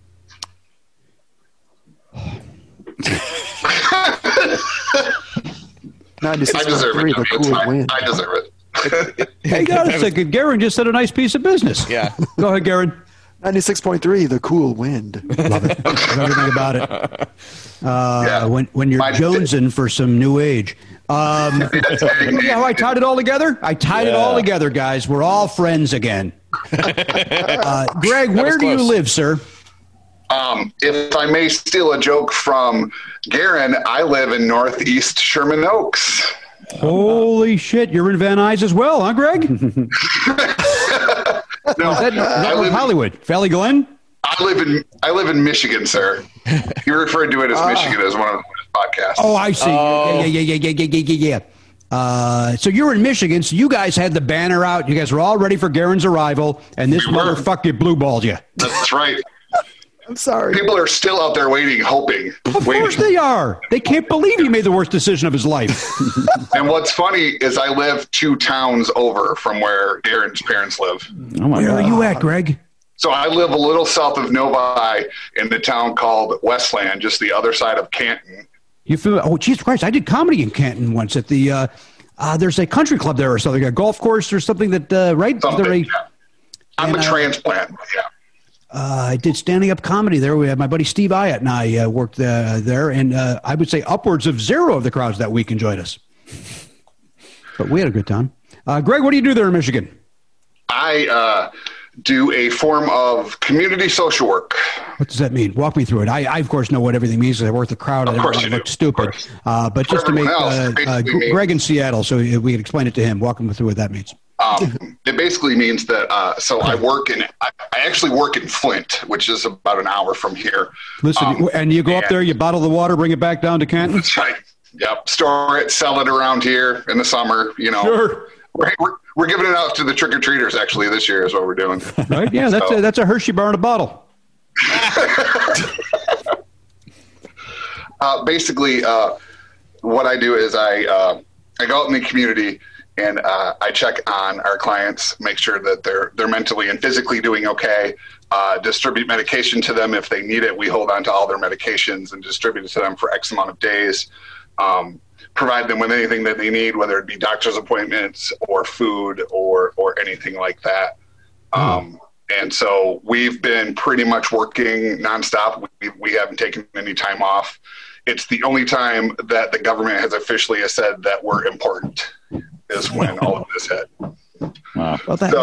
I deserve it. I deserve it. Hey, got a second. Garen just said a nice piece of business. Yeah. Go ahead, Garen. 96.3, the cool wind. Love it. Love everything about it. When you're jonesing for some new age. How I tied it all together? I tied it all together, guys. We're all friends again. Greg, where do you live, sir? If I may steal a joke from Garen, I live in Northeast Sherman Oaks. Holy shit, you're in Van Nuys as well, huh, Greg? No, is that Hollywood? Valley Glen? I live in Michigan, sir. You referred to it as Michigan as one of the podcasts. Oh, I see. Yeah. So you're in Michigan, so you guys had the banner out. You guys were all ready for Garen's arrival, and this motherfucker blue-balled you. That's right. I'm sorry. People are still out there waiting, hoping. Of course they are. They can't believe he made the worst decision of his life. And what's funny is I live 2 towns over from where Garen's parents live. Oh my God. Where are you at, Greg? So I live a little south of Novi in a town called Westland, just the other side of Canton. You feel? Oh, Jesus Christ! I did comedy in Canton once at the. There's a country club there or something, a golf course or something that right. Something, I'm a transplant. Yeah. I did standing up comedy there. We had my buddy Steve Iatt and I worked there, and I would say upwards of 0 of the crowds that week enjoyed us. But we had a good time. Greg, what do you do there in Michigan? I do a form of community social work. What does that mean? Walk me through it. I of course, know what everything means. I work the crowd. I don't want to look stupid. But just to make Greg in Seattle, so we can explain it to him. Walk him through what that means. It basically means that. So I actually work in Flint, which is about an hour from here. Listen, and you go up there, you bottle the water, bring it back down to Canton. That's right. Yep. Store it, sell it around here in the summer. You know, Sure. we're giving it out to the trick or treaters. Actually, this year is what we're doing. Right? Yeah, that's a Hershey bar in a bottle. Basically, what I do is I go out in the community and I check on our clients, make sure that they're mentally and physically doing okay. Distribute medication to them if they need it. We hold on to all their medications and distribute it to them for X amount of days. Provide them with anything that they need, whether it be doctor's appointments or food or anything like that. And so we've been pretty much working nonstop. We haven't taken any time off. It's the only time that the government has officially said that we're important is when all of this hit. Wow.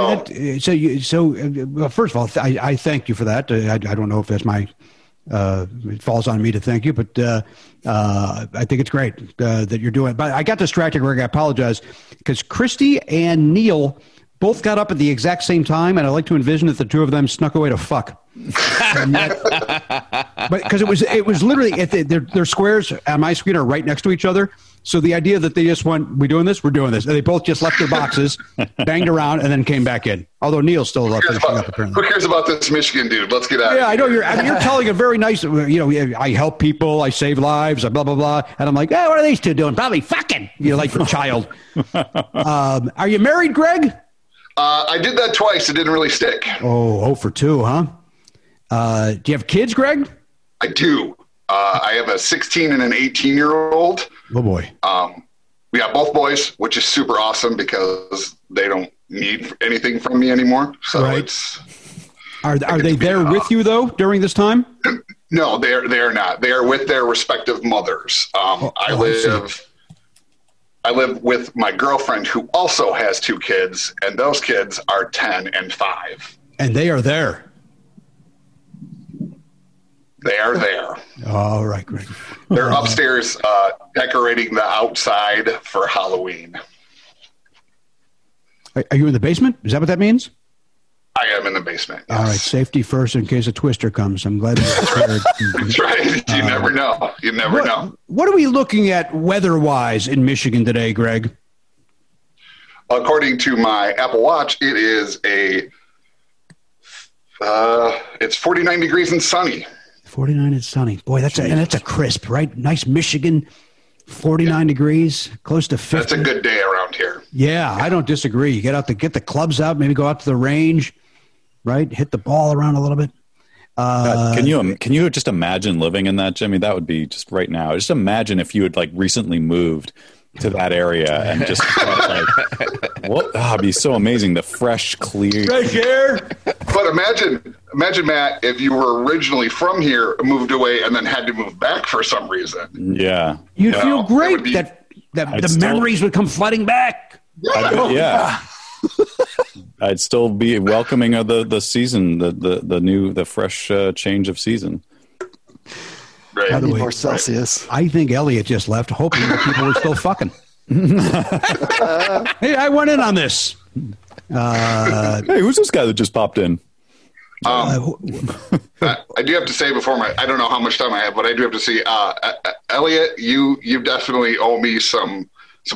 Well, first of all, I thank you for that. I don't know if that's my it falls on me to thank you, but I think it's great that you're doing it. But I got distracted, Greg. I apologize because Christy and Neil both got up at the exact same time, and I like to envision that the two of them snuck away to fuck. But because it was literally their squares on my screen are right next to each other. So the idea that they just went, "We doing this? We're doing this," and they both just left their boxes, banged around, and then came back in. Although Neil's still finishing up apparently. Who cares about this Michigan dude? Let's get out of here. Yeah, I know you're telling a very nice. I help people, I save lives, blah blah blah, and I'm like, what are these two doing? Probably fucking. Like your child. Are you married, Greg? I did that twice. It didn't really stick. Oh for 2, huh? Do you have kids, Greg? I do. I have a 16 and an 18-year-old. Oh boy. We got both boys, which is super awesome because they don't need anything from me anymore. So right. Are they there with you though during this time? No, they are not. They are with their respective mothers. I live with my girlfriend who also has 2 kids, and those kids are 10 and 5. And they are there. They are there. All right, Greg. They're upstairs decorating the outside for Halloween. Are you in the basement? Is that what that means? I am in the basement. Yes. All right, safety first in case a twister comes. I'm glad that's prepared. That's right. You never know. You never know. What are we looking at weather-wise in Michigan today, Greg? According to my Apple Watch, it is it's 49 degrees and sunny. 49 and sunny. Boy, that's a crisp, right? Nice Michigan, 49 degrees, close to 50. That's a good day around here. Yeah, I don't disagree. You get the clubs out, maybe go out to the range, right? Hit the ball around a little bit. Can you just imagine living in that, Jimmy? That would be just right now. Just imagine if you had recently moved to that area and just it'd be so amazing. The fresh, clear air. But imagine, Matt, if you were originally from here, moved away, and then had to move back for some reason. Yeah. You'd feel great that the memories would come flooding back. Yeah. I'd still be welcoming of the season, the fresh change of season. Right. I need more Celsius. I think Elliot just left, hoping that people were still fucking. Hey, I went in on this. Hey, who's this guy that just popped in? I do have to say before I don't know how much time I have, but I do have to say, Elliot, you definitely owe me some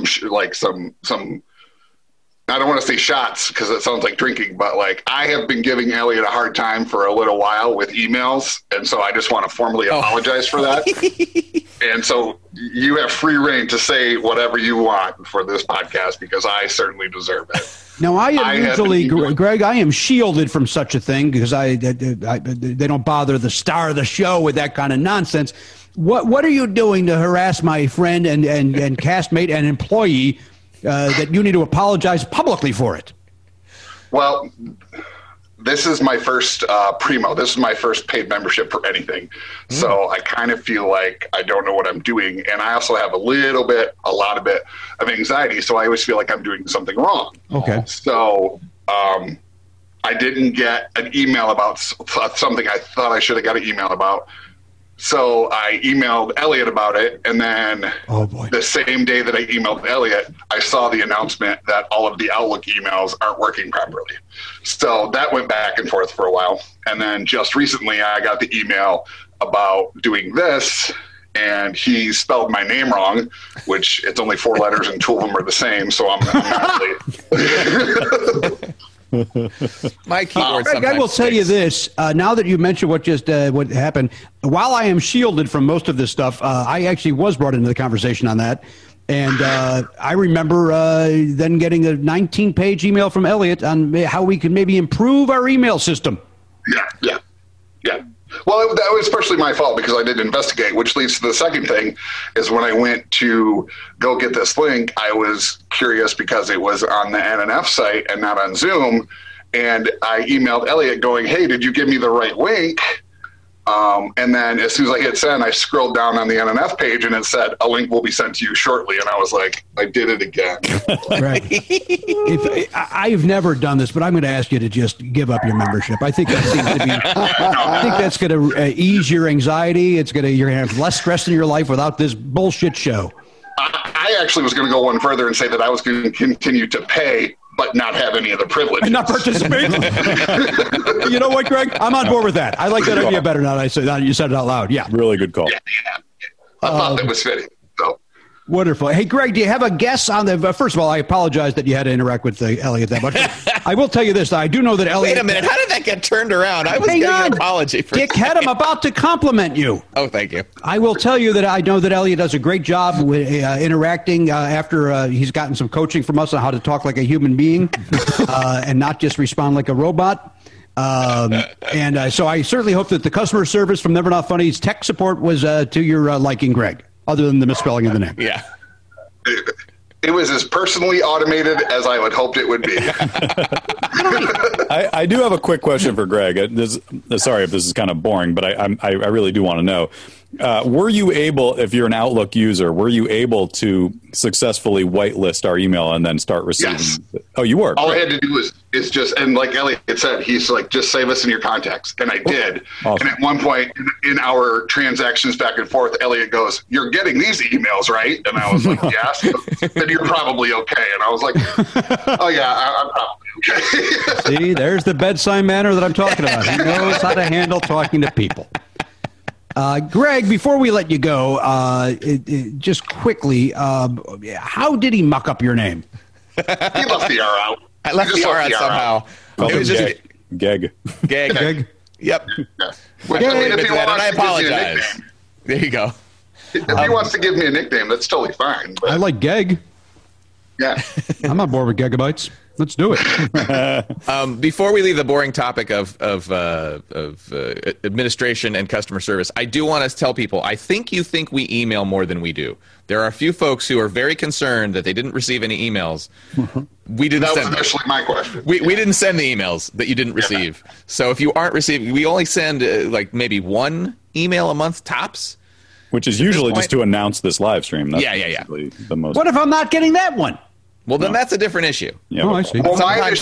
I don't want to say shots because it sounds like drinking, but I have been giving Elliot a hard time for a little while with emails. And so I just want to formally apologize for that. And so you have free reign to say whatever you want for this podcast because I certainly deserve it. No, I am usually, Greg, I am shielded from such a thing because they don't bother the star of the show with that kind of nonsense. What are you doing to harass my friend and castmate and employee that you need to apologize publicly for it? Well, this is my first Primo. This is my first paid membership for anything. So I kind of feel like I don't know what I'm doing. And I also have a lot of anxiety. So I always feel like I'm doing something wrong. Okay. So I didn't get an email about something I thought I should have got an email about. So I emailed Elliot about it, and then the same day that I emailed Elliot, I saw the announcement that all of the Outlook emails aren't working properly. So that went back and forth for a while. And then just recently, I got the email about doing this, and he spelled my name wrong, which it's only 4 letters and 2 of them are the same. So I'm not really... My keyboard. Greg, I will tell you this. Now that you mentioned what happened, while I am shielded from most of this stuff, I actually was brought into the conversation on that. And I remember then getting a 19-page email from Elliot on how we could maybe improve our email system. Yeah. Well, that was partially my fault because I didn't investigate, which leads to the second thing is when I went to go get this link, I was curious because it was on the NNF site and not on Zoom. And I emailed Elliot going, hey, did you give me the right link? And then as soon as I hit send, I scrolled down on the NNF page and it said a link will be sent to you shortly. And I was like, I did it again. Right. I've never done this, but I'm going to ask you to just give up your membership. I think that seems to be. I think that's going to ease your anxiety. You're going to have less stress in your life without this bullshit show. I actually was going to go one further and say that I was going to continue to pay, but not have any of the privileges. And not participate. You know what, Greg? I'm on board with that. I like that idea better now that you said it out loud. Yeah. Really good call. Yeah. I thought that was fitting. So. Wonderful. Hey, Greg, do you have a guess on the... First of all, I apologize that you had to interact with Elliot that much. I will tell you this. I do know that Elliot... Wait a minute. How did that get turned around? I was getting an apology for Dick Head, I'm about to compliment you. Oh, thank you. I will tell you that I know that Elliot does a great job with interacting after he's gotten some coaching from us on how to talk like a human being and not just respond like a robot. So I certainly hope that the customer service from Never Not Funny's tech support was to your liking, Greg, other than the misspelling of the name. Yeah. It was as personally automated as I would hoped it would be. I do have a quick question for Greg. Sorry if this is kind of boring, but I really do want to know. Were you able, if you're an Outlook user, were you able to successfully whitelist our email and then start receiving? Yes. Oh, you were. All I had to do is just, and like Elliot said, he's like, just save us in your contacts. And I did. Awesome. And at one point in our transactions back and forth, Elliot goes, you're getting these emails, right? And I was like, yes. Then you're probably okay. And I was like, oh yeah, I'm probably okay. See, there's the bedside manner that I'm talking about. He knows how to handle talking to people. Greg, before we let you go, just quickly, how did he muck up your name? He left the R out. I left the R out somehow. It was just Geg. Geg. Yep. Yeah. Well, I apologize. There you go. If he wants to give me a nickname, that's totally fine. But... I like Geg. Yeah. I'm on board with gigabytes. Let's do it. Before we leave the boring topic of administration and customer service, I do want to tell people, I think you think we email more than we do. There are a few folks who are very concerned that they didn't receive any emails. We didn't. That was initially my question. We didn't send the emails that you didn't receive. Yeah. So if you aren't receiving, we only send like maybe one email a month tops. Which is usually just to announce this live stream. That's yeah. The most. What if I'm not getting that one? Well, then that's a different issue. Yeah, I see. Well,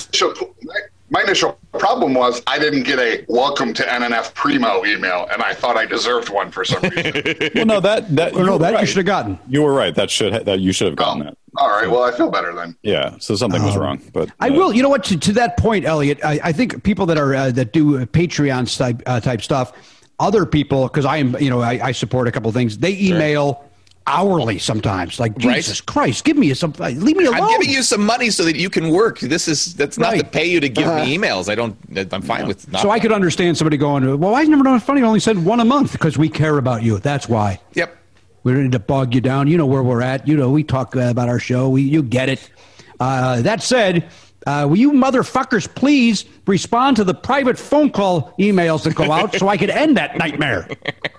my initial problem was I didn't get a welcome to NNF Primo email, and I thought I deserved one for some reason. Well, no, that you should have gotten. You were right. That you should have gotten that. All right. Well, I feel better then. Yeah. So something was wrong, but I will. You know what? To that point, Elliot, I think people that are that do Patreon type stuff, other people, because I support a couple of things. They email. Hourly sometimes, like Jesus Christ, give me some. Leave me alone. I'm giving you some money so that you can work. That's not to pay you to give me emails. I'm fine with. Not so I could understand somebody going, well, I never know. It's funny. I only send one a month because we care about you. That's why. Yep. We don't need to bog you down. You know where we're at. We talk about our show. You get it. That said, will you motherfuckers please respond to the private phone call emails that go out so I could end that nightmare.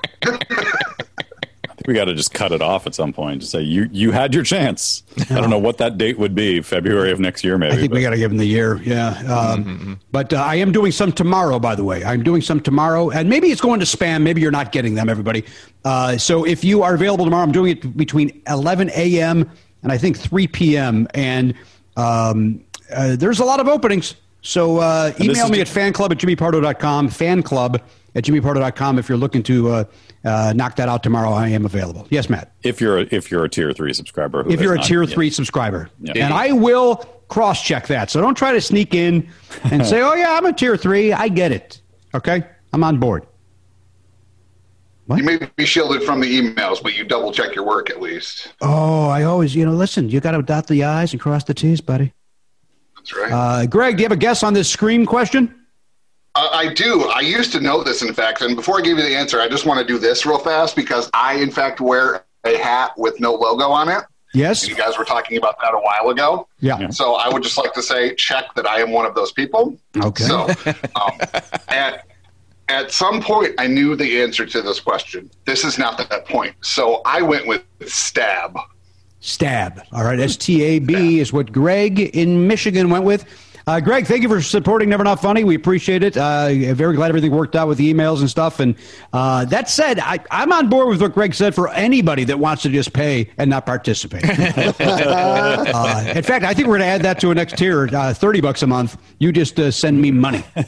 We got to just cut it off at some point. Just say you had your chance. I don't know what that date would be. February of next year, maybe. I think we got to give him the year. Yeah. But I am doing some tomorrow. By the way, I'm doing some tomorrow, and maybe it's going to spam. Maybe you're not getting them, everybody. So if you are available tomorrow, I'm doing it between 11 a.m. and I think 3 p.m. And there's a lot of openings. So email is me at fanclub@jimmypardo.com, fanclub@jimmypardo.com if you're looking to knock that out tomorrow. I am available. Yes, Matt. If you're a tier 3 subscriber. If you're a tier 3 subscriber. Yeah. And I will cross-check that. So don't try to sneak in and say, oh, yeah, I'm a tier 3. I get it. Okay? I'm on board. What? You may be shielded from the emails, but you double check your work at least. Oh, I always, listen, you got to dot the I's and cross the T's, buddy. That's right. Greg, do you have a guess on this Scream question? I do. I used to know this, in fact. And before I give you the answer, I just want to do this real fast because I, in fact, wear a hat with no logo on it. Yes. And you guys were talking about that a while ago. Yeah. So I would just like to say, check that I am one of those people. Okay. So at some point, I knew the answer to this question. This is not that point. So I went with stab. Stab. All right. STAB is what Greg in Michigan went with. Greg, thank you for supporting Never Not Funny. We appreciate it. Very glad everything worked out with the emails and stuff. And that said, I'm on board with what Greg said for anybody that wants to just pay and not participate. In fact, I think we're going to add that to a next tier, $30 a month. You just send me money. We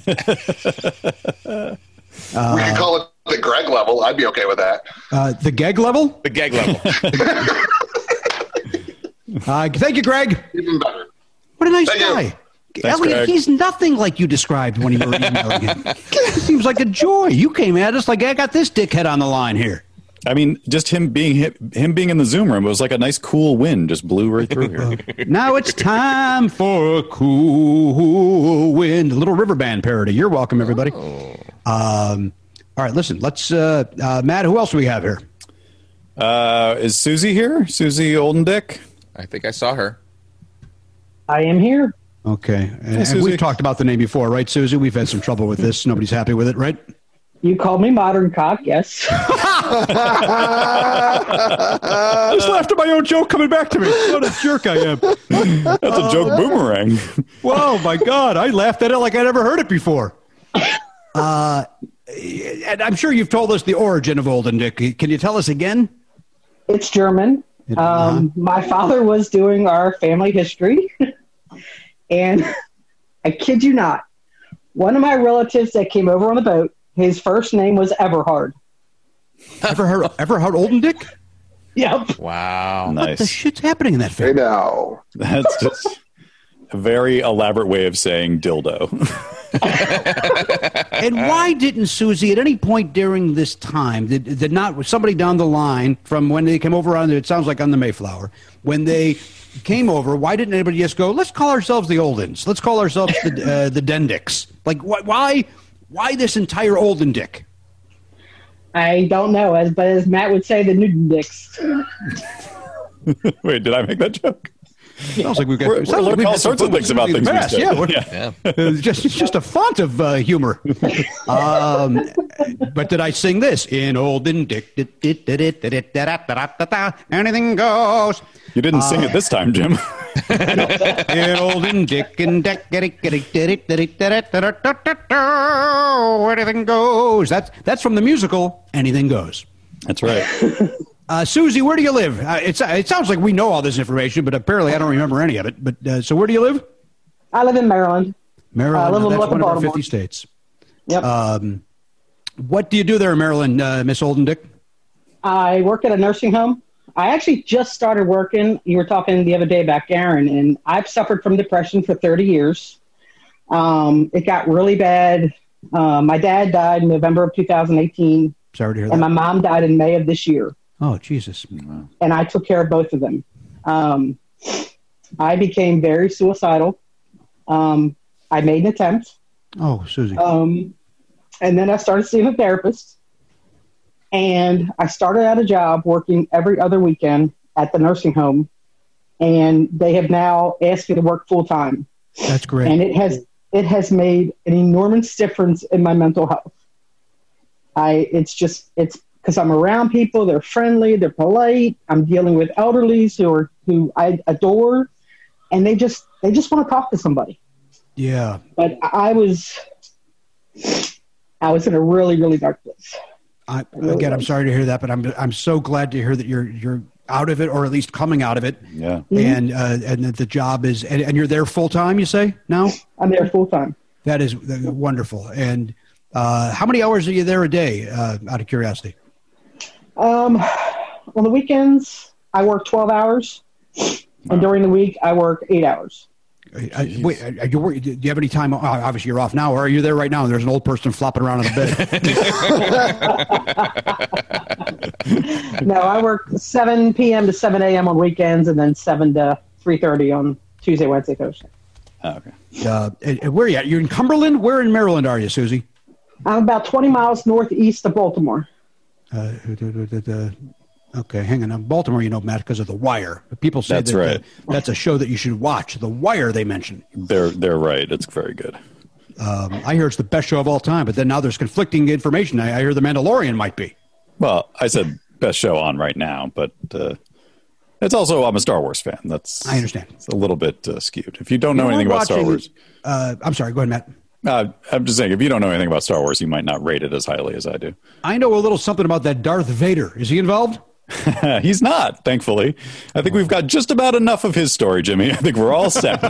could call it the Greg level. I'd be okay with that. The Geg level? The gag level. Thank you, Greg. Even better. What a nice Thank you. guy. Thanks, Elliot, Greg. he's nothing like you described when you were emailing him. Seems like a joy. You came at us like I got this dickhead on the line here. I mean, just him being in the Zoom room, it was like a nice cool wind just blew right through here. Now it's time for a cool wind. A little River Band parody. You're welcome, everybody. All right, listen. Let's Matt, who else do we have here? Is Susie here? Susie Oldendick? I think I saw her. I am here. Okay. And Susie. we've talked about the name before, right, Susie? We've had some trouble with this. Nobody's happy with it, right? You called me modern cock, yes. I just laughed at my own joke coming back to me. What a jerk I am. That's a joke boomerang. Whoa, my God. I laughed at it like I never heard it before. And I'm sure you've told us the origin of Oldendick. Can you tell us again? It's German. My father was doing our family history. And I kid you not, one of my relatives that came over on the boat, his first name was Everhard. Everhard Oldendick? Yep. Wow. What the Nice. shit's happening in that Hey family? now. That's just a very elaborate way of saying dildo. And why didn't Susie, at any point during this time, did not somebody down the line from when they came over on, it sounds like on the Mayflower, when they came over, why didn't anybody just go, let's call ourselves the Oldens, let's call ourselves the Dendicks? Like, why this entire Oldendick? I don't know, but as Matt would say, the Newton dicks. Wait, did I make that joke? Sounds like we've got We're learning all sorts of things about things these days. Yeah, Yeah. it's just a font of humor. But did I sing this? In Olden Dick, anything goes. You didn't sing it this time, Jim. In Olden Dick and Deck, anything goes. That's from the musical Anything Goes. That's right. Susie, where do you live? It sounds like we know all this information, but apparently I don't remember any of it. But so where do you live? I live in Maryland. Maryland. I live in That's one of our Baltimore. 50 states. Yep. What do you do there in Maryland, Miss Oldendick? I work at a nursing home. I actually just started working. You were talking the other day about Garen, and I've suffered from depression for 30 years. It got really bad. My dad died in November of 2018, Sorry to hear and that. my mom died in May of this year. Oh, Jesus. And I took care of both of them. I became very suicidal. I made an attempt. Oh, Susie. And then I started seeing a therapist. And I started at a job working every other weekend at the nursing home. And they have now asked me to work full time. That's great. And it has made an enormous difference in my mental health. It's because I'm around people, they're friendly, they're polite. I'm dealing with elderlies who I adore, and they just want to talk to somebody. Yeah. But I was in a really, really dark place. Again, I'm sorry to hear that, but I'm so glad to hear that you're out of it, or at least coming out of it. Yeah. And the job is, and you're there full time, you say now? I'm there full time. That is wonderful. And how many hours are you there a day, out of curiosity? On the weekends, I work 12 hours. And during the week, I work 8 hours. Wait, do you have any time? Obviously, you're off now. Or are you there right now and there's an old person flopping around in the bed? No, I work 7 p.m. to 7 a.m. on weekends, and then 7 to 3:30 on Tuesday, Wednesday, Thursday. Oh, okay. And where are you at? You're in Cumberland? Where in Maryland are you, Susie? I'm about 20 miles northeast of Baltimore. Okay, hang on. Now, Baltimore, you know, Matt, because of The Wire. People say That's right. That's a show that you should watch. The Wire, they mentioned. They're right. It's very good. I hear it's the best show of all time, but then now there's conflicting information. I hear The Mandalorian might be. Well, I said best show on right now, but it's also, I'm a Star Wars fan. I understand. It's a little bit skewed. If you don't know anything about Star Wars. I'm sorry, go ahead, Matt. I'm just saying, if you don't know anything about Star Wars, you might not rate it as highly as I do. I know a little something about that Darth Vader. Is he involved? He's not, thankfully. I think we've got just about enough of his story, Jimmy. I think we're all set.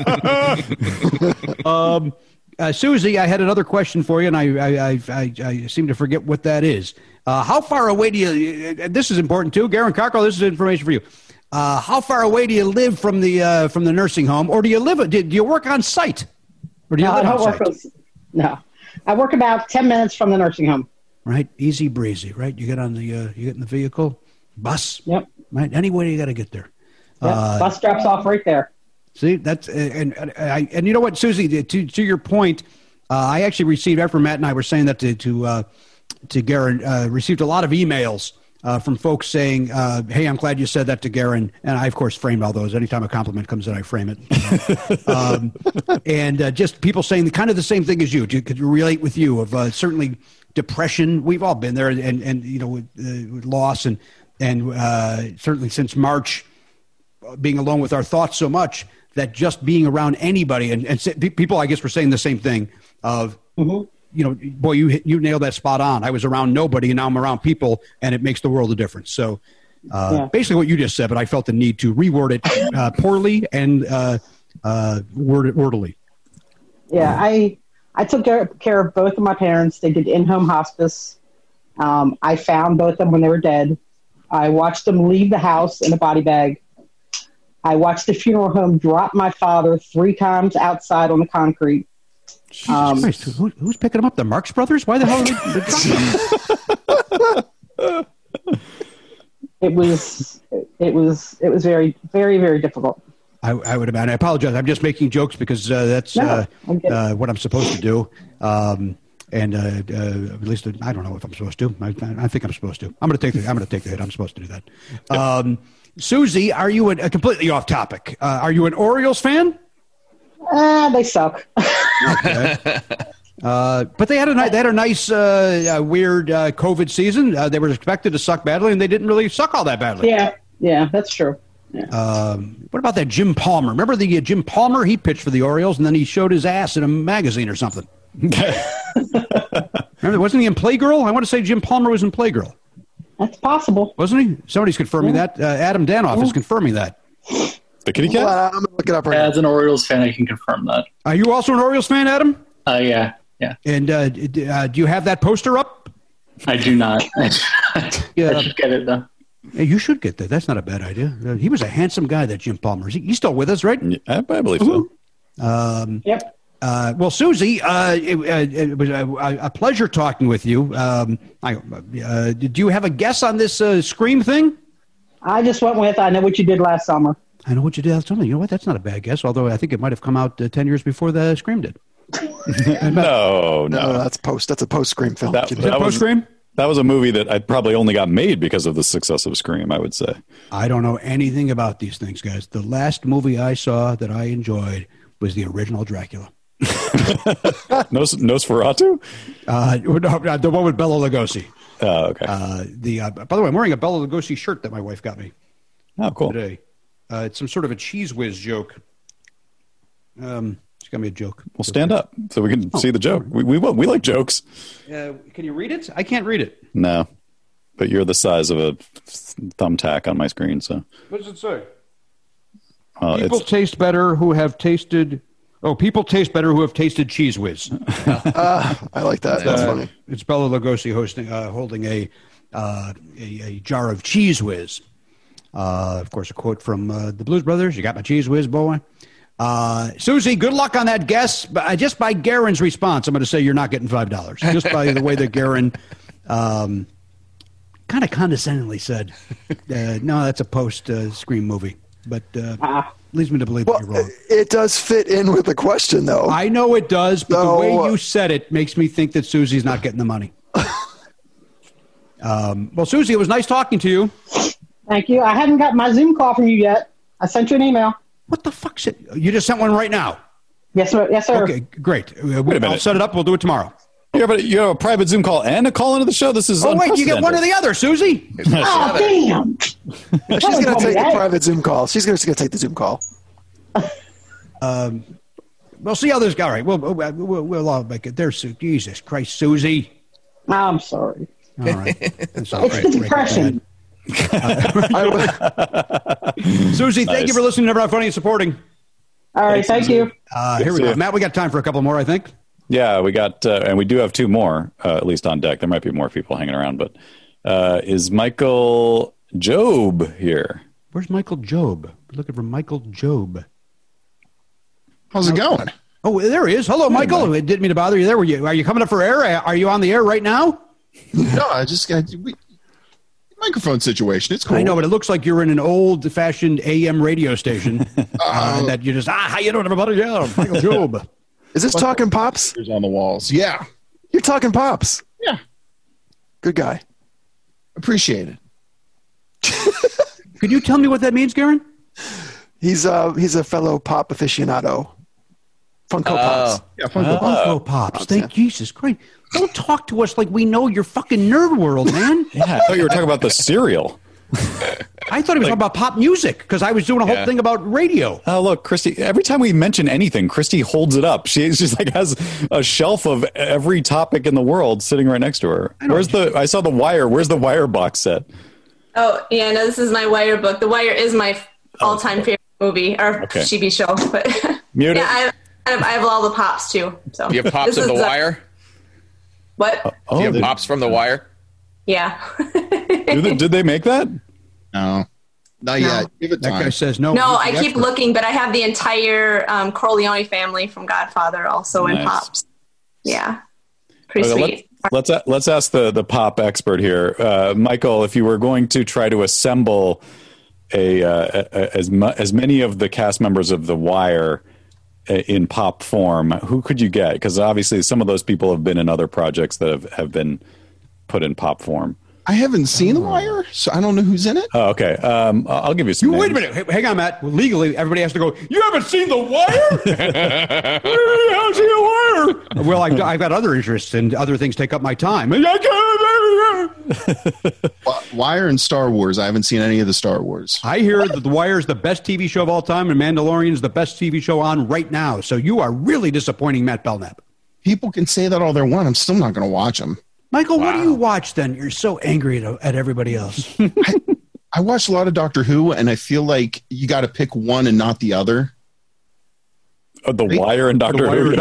Susie, I had another question for you, and I seem to forget what that is. How far away do you? This is important too, Garen Cockrell. This is information for you. How far away do you live from the nursing home, or do you live? Do you work on site, or do you live on site? No, I work about 10 minutes from the nursing home. Right, easy breezy. Right, you get on the you get in the vehicle. Bus. Yep. Right. Any way you got to get there. Yep. Bus drops off right there. See, that's and you know what, Susie? To your point, I actually received, after Matt and I were saying that to Garen, received a lot of emails from folks saying, "Hey, I'm glad you said that to Garen." And I, of course, framed all those. Anytime a compliment comes in, I frame it. And just people saying kind of the same thing as you. Could relate with you of certainly depression. We've all been there, and you know, with loss and certainly since March, being alone with our thoughts so much that just being around anybody and people, I guess, were saying the same thing of, you know, boy, you nailed that spot on. I was around nobody and now I'm around people, and it makes the world a difference. So basically what you just said, but I felt the need to reword it poorly and word it wordily. Yeah, I took care of both of my parents. They did in-home hospice. I found both of them when they were dead. I watched them leave the house in a body bag. I watched the funeral home drop my father 3 times outside on the concrete. Jesus Christ, who's picking them up? The Marx Brothers? Why the hell are they? It was very, very, very difficult. I would imagine. I apologize. I'm just making jokes because that's what I'm supposed to do. And at least I don't know if I'm supposed to. I think I'm supposed to. I'm going to take the hit. I'm supposed to do that. Susie, are you completely off topic? Are you an Orioles fan? They suck. Okay. But they had a nice weird COVID season. They were expected to suck badly, and they didn't really suck all that badly. Yeah, that's true. Yeah. What about that Jim Palmer? Remember the Jim Palmer? He pitched for the Orioles, and then he showed his ass in a magazine or something. Remember, wasn't he in Playgirl? I want to say Jim Palmer was in Playgirl. That's possible. Wasn't he? Somebody's confirming that. Adam Danoff is confirming that. The kitty cat? Well, I'm going to look it up right now. As an Orioles fan, I can confirm that. Are you also an Orioles fan, Adam? Yeah. And do you have that poster up? I do not. I should get it, though. Yeah, you should get that. That's not a bad idea. He was a handsome guy, that Jim Palmer. He's still with us, right? Yeah, I believe so. Yep. Well, Susie, it was a pleasure talking with you. Did you have a guess on this Scream thing? I just went with I Know What You Did Last Summer. I Know What You Did Last Summer. You know what? That's not a bad guess, although I think it might have come out 10 years before the Scream did. No, that's a post-Scream film. That post-Scream? That was a movie that I probably only got made because of the success of Scream, I would say. I don't know anything about these things, guys. The last movie I saw that I enjoyed was the original Dracula. Nosferatu? No, the one with Bela Lugosi. Oh, okay. By the way, I'm wearing a Bela Lugosi shirt that my wife got me. Oh, cool. Today. It's some sort of a Cheese Whiz joke. She got me a joke. Well, stand up so we can see the joke. We like jokes. Can you read it? I can't read it. No. but you're the size of a thumbtack on my screen. So What does it say? People taste better who have tasted. Oh, people taste better who have tasted Cheese Whiz. I like that. That's funny. It's Bela Lugosi holding a jar of Cheese Whiz. Of course, a quote from the Blues Brothers. You got my Cheese Whiz, boy. Susie, good luck on that guess. But just by Garen's response, I'm going to say you're not getting $5. Just by the way that Garen kind of condescendingly said, no, that's a post-Scream movie. But leads me to believe that you're wrong. It does fit in with the question, though. I know it does, but the way you said it makes me think that Susie's not getting the money. Well, Susie, it was nice talking to you. Thank you. I hadn't got my Zoom call from you yet. I sent you an email. What the fuck? You just sent one right now? Yes, sir. Yes, sir. Okay, great. Wait a minute. I'll set it up. We'll do it tomorrow. Yeah, but you have a private Zoom call and a call into the show. This is wait, you get one or the other, Susie. Oh, damn. She's going to take the private Zoom call. She's going to take the Zoom call. We'll see how this goes. All right, we'll all make it. There's Jesus Christ, Susie. I'm sorry. All right. It's the depression. Susie, thank you for listening to Never Funny and supporting. All right, thank you. Here we go. Matt, we got time for a couple more, I think. Yeah, we got, and we do have two more, at least on deck. There might be more people hanging around, but is Michael Job here? Where's Michael Job? We're looking for Michael Job. How's it going? Oh, there he is. Hello, Michael. It didn't mean to bother you there. Are you coming up for air? Are you on the air right now? No, I just got microphone situation. It's cool. I know, but it looks like you're in an old-fashioned AM radio station that you just, how you doing, everybody? Yeah, Michael Job. Is this Talking Pops? There's on the walls. Yeah. You're Talking Pops. Yeah. Good guy. Appreciate it. Could you tell me what that means, Garen? He's a fellow pop aficionado. Funko Pops. Yeah, Funko Pops. Thank Jesus Christ. Don't talk to us like we know your fucking nerd world, man. Yeah, I thought you were talking about the cereal. I thought he was talking about pop music because I was doing a whole thing about radio. Oh, look, Christy, every time we mention anything, Christy holds it up. She just like has a shelf of every topic in the world sitting right next to her. I saw The Wire. Where's the Wire box set? Oh, yeah, no, this is my Wire book. The Wire is my all-time favorite movie or TV show. But yeah, I have all the pops, too. So. You have pops of The Wire? What? Do you have pops from The Wire? Yeah. Did they make that? No. Not yet. Give it time. That guy says no. No, I keep looking, but I have the entire Corleone family from Godfather also in pops. Yeah. Pretty sweet. Let's ask the pop expert here. Michael, if you were going to try to assemble as many of the cast members of The Wire in pop form, who could you get? Because obviously some of those people have been in other projects that have been put in pop form. I haven't seen The Wire, so I don't know who's in it. Oh, okay. I'll give you some names. Wait a minute. Hang on, Matt. Legally, everybody has to go, you haven't seen The Wire? You haven't seen The Wire? Well, I've got other interests, and other things take up my time. Wire and Star Wars. I haven't seen any of the Star Wars. I hear that The Wire is the best TV show of all time, and Mandalorian is the best TV show on right now. So you are really disappointing Matt Belknap. People can say that all they want. I'm still not going to watch them. Michael, what do you watch then? You're so angry at everybody else. I watch a lot of Doctor Who, and I feel like you got to pick one and not the other. The Wire and Doctor Who.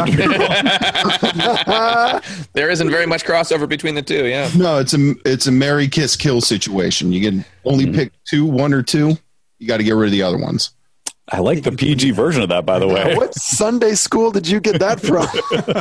There isn't very much crossover between the two. Yeah. No, it's a marry, kiss, kill situation. You can only pick one or two. You got to get rid of the other ones. I like the PG version of that, by the way. What Sunday school did you get that from?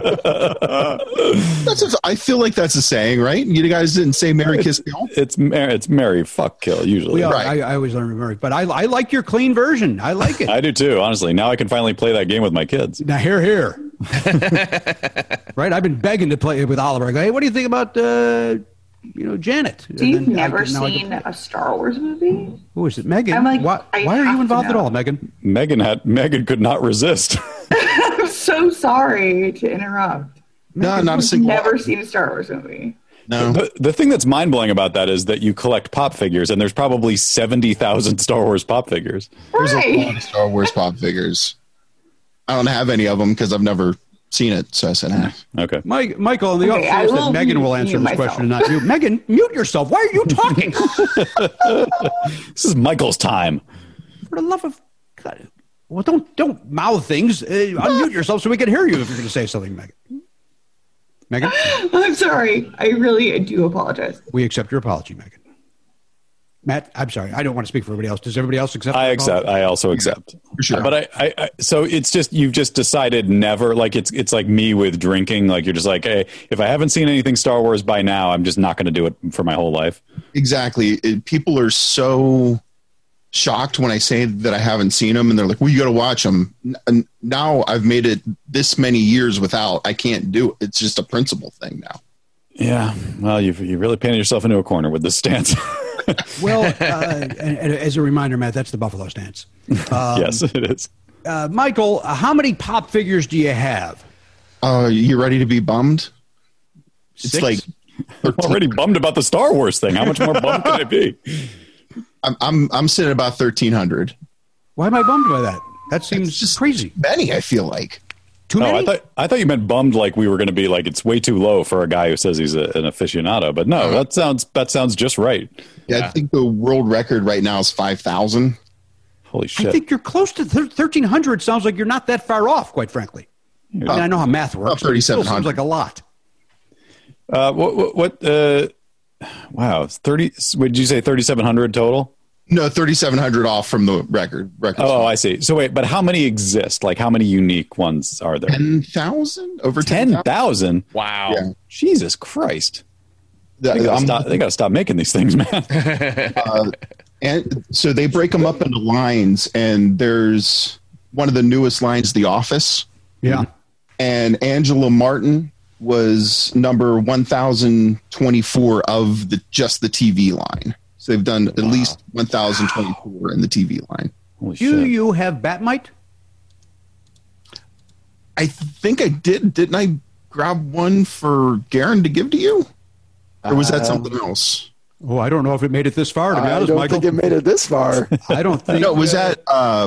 I feel like that's a saying, right? You guys didn't say marry, kiss, kill? It's marry, fuck, kill, usually. Right. I always learn to marry. But I like your clean version. I like it. I do, too, honestly. Now I can finally play that game with my kids. Now, here. Right? I've been begging to play it with Oliver. I go, hey, what do you think about... Janet. So you've never seen a Star Wars movie? Who is it? Megan. I'm like, why are you involved at all, Megan? Megan could not resist. I'm so sorry to interrupt. No, not a single. Never seen a Star Wars movie. No. The thing that's mind-blowing about that is that you collect pop figures, and there's probably 70,000 Star Wars pop figures. There's a lot of Star Wars pop figures. I don't have any of them because I've never seen it, so I said, Okay. Michael in the Okay, office I that will Megan will mute answer this myself. question and not you. Megan, mute yourself. Why are you talking? This is Michael's time. For the love of God. Well, don't mouth things. Unmute yourself so we can hear you if you're going to say something, Megan. Megan? I'm sorry. I really do apologize. We accept your apology, Megan. Matt, I'm sorry. I don't want to speak for everybody else. Does everybody else accept? I your accept. apology? I also accept. For sure. But I so it's just you've just decided never. Like it's like me with drinking. Like you're just like, hey, if I haven't seen anything Star Wars by now, I'm just not going to do it for my whole life. exactly. People are so shocked when I say that I haven't seen them, and they're like, well, you got to watch them. And now I've made it this many years without. I can't do it. It's just a principle thing now. Yeah. Well, you really painted yourself into a corner with this stance. Well, and as a reminder, Matt, that's the Buffalo stance. Yes, it is. Michael, how many pop figures do you have? You ready to be bummed? It's 6? like I'm already bummed about the Star Wars thing. How much more bummed can I be? I'm sitting at about 1,300. Why am I bummed by that? That seems just crazy. Many, I feel like. Too many? I thought you meant bummed, like we were going to be like it's way too low for a guy who says he's an aficionado. But no, that sounds just right. Yeah, I think the world record right now is 5,000. Holy shit! I think you're close to 1,300. Sounds like you're not that far off, quite frankly. I know how math works. But it still 3,700. seems like a lot. Wow, 30. Would you say 3,700 total? No, 3,700 off from the record. Oh, I see. So wait, but how many exist? Like, how many unique ones are there? 10,000? Over 10,000? Wow. Yeah. Jesus Christ. They I'm- got to stop making these things, man. And so they break them up into lines, and there's one of the newest lines, The Office. Yeah. And Angela Martin was number 1,024 of just the TV line. So they've done at least 1,024 in the TV line. Holy Do shit. you have Batmite? I think I did. Didn't I grab one for Garen to give to you? Or was that something else? Oh, I don't know if it made it this far, to be I honest, don't Michael. think it made it this far. I don't think. No, was that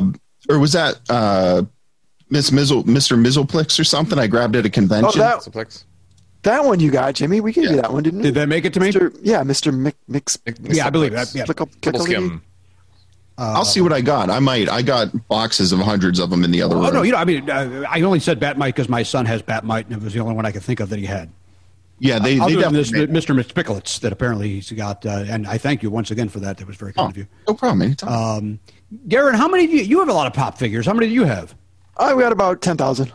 Mr. Mizzleplex or something? I grabbed at a convention. Oh, that one you got, Jimmy. We gave you that one, didn't we? Did that make it to me? Mr. Mix. Yeah, I believe that. Yeah. Skim. I'll see what I got. I got boxes of hundreds of them in the other room. Oh, no, I only said Batmite because my son has Batmite, and it was the only one I could think of that he had. Yeah, they Other than definitely this Mr. Mixpicklets that apparently he's got, and I thank you once again for that. That was very kind of you. No problem. Anytime. Garen, how many do you have a lot of pop figures? How many do you have? We got about 10,000.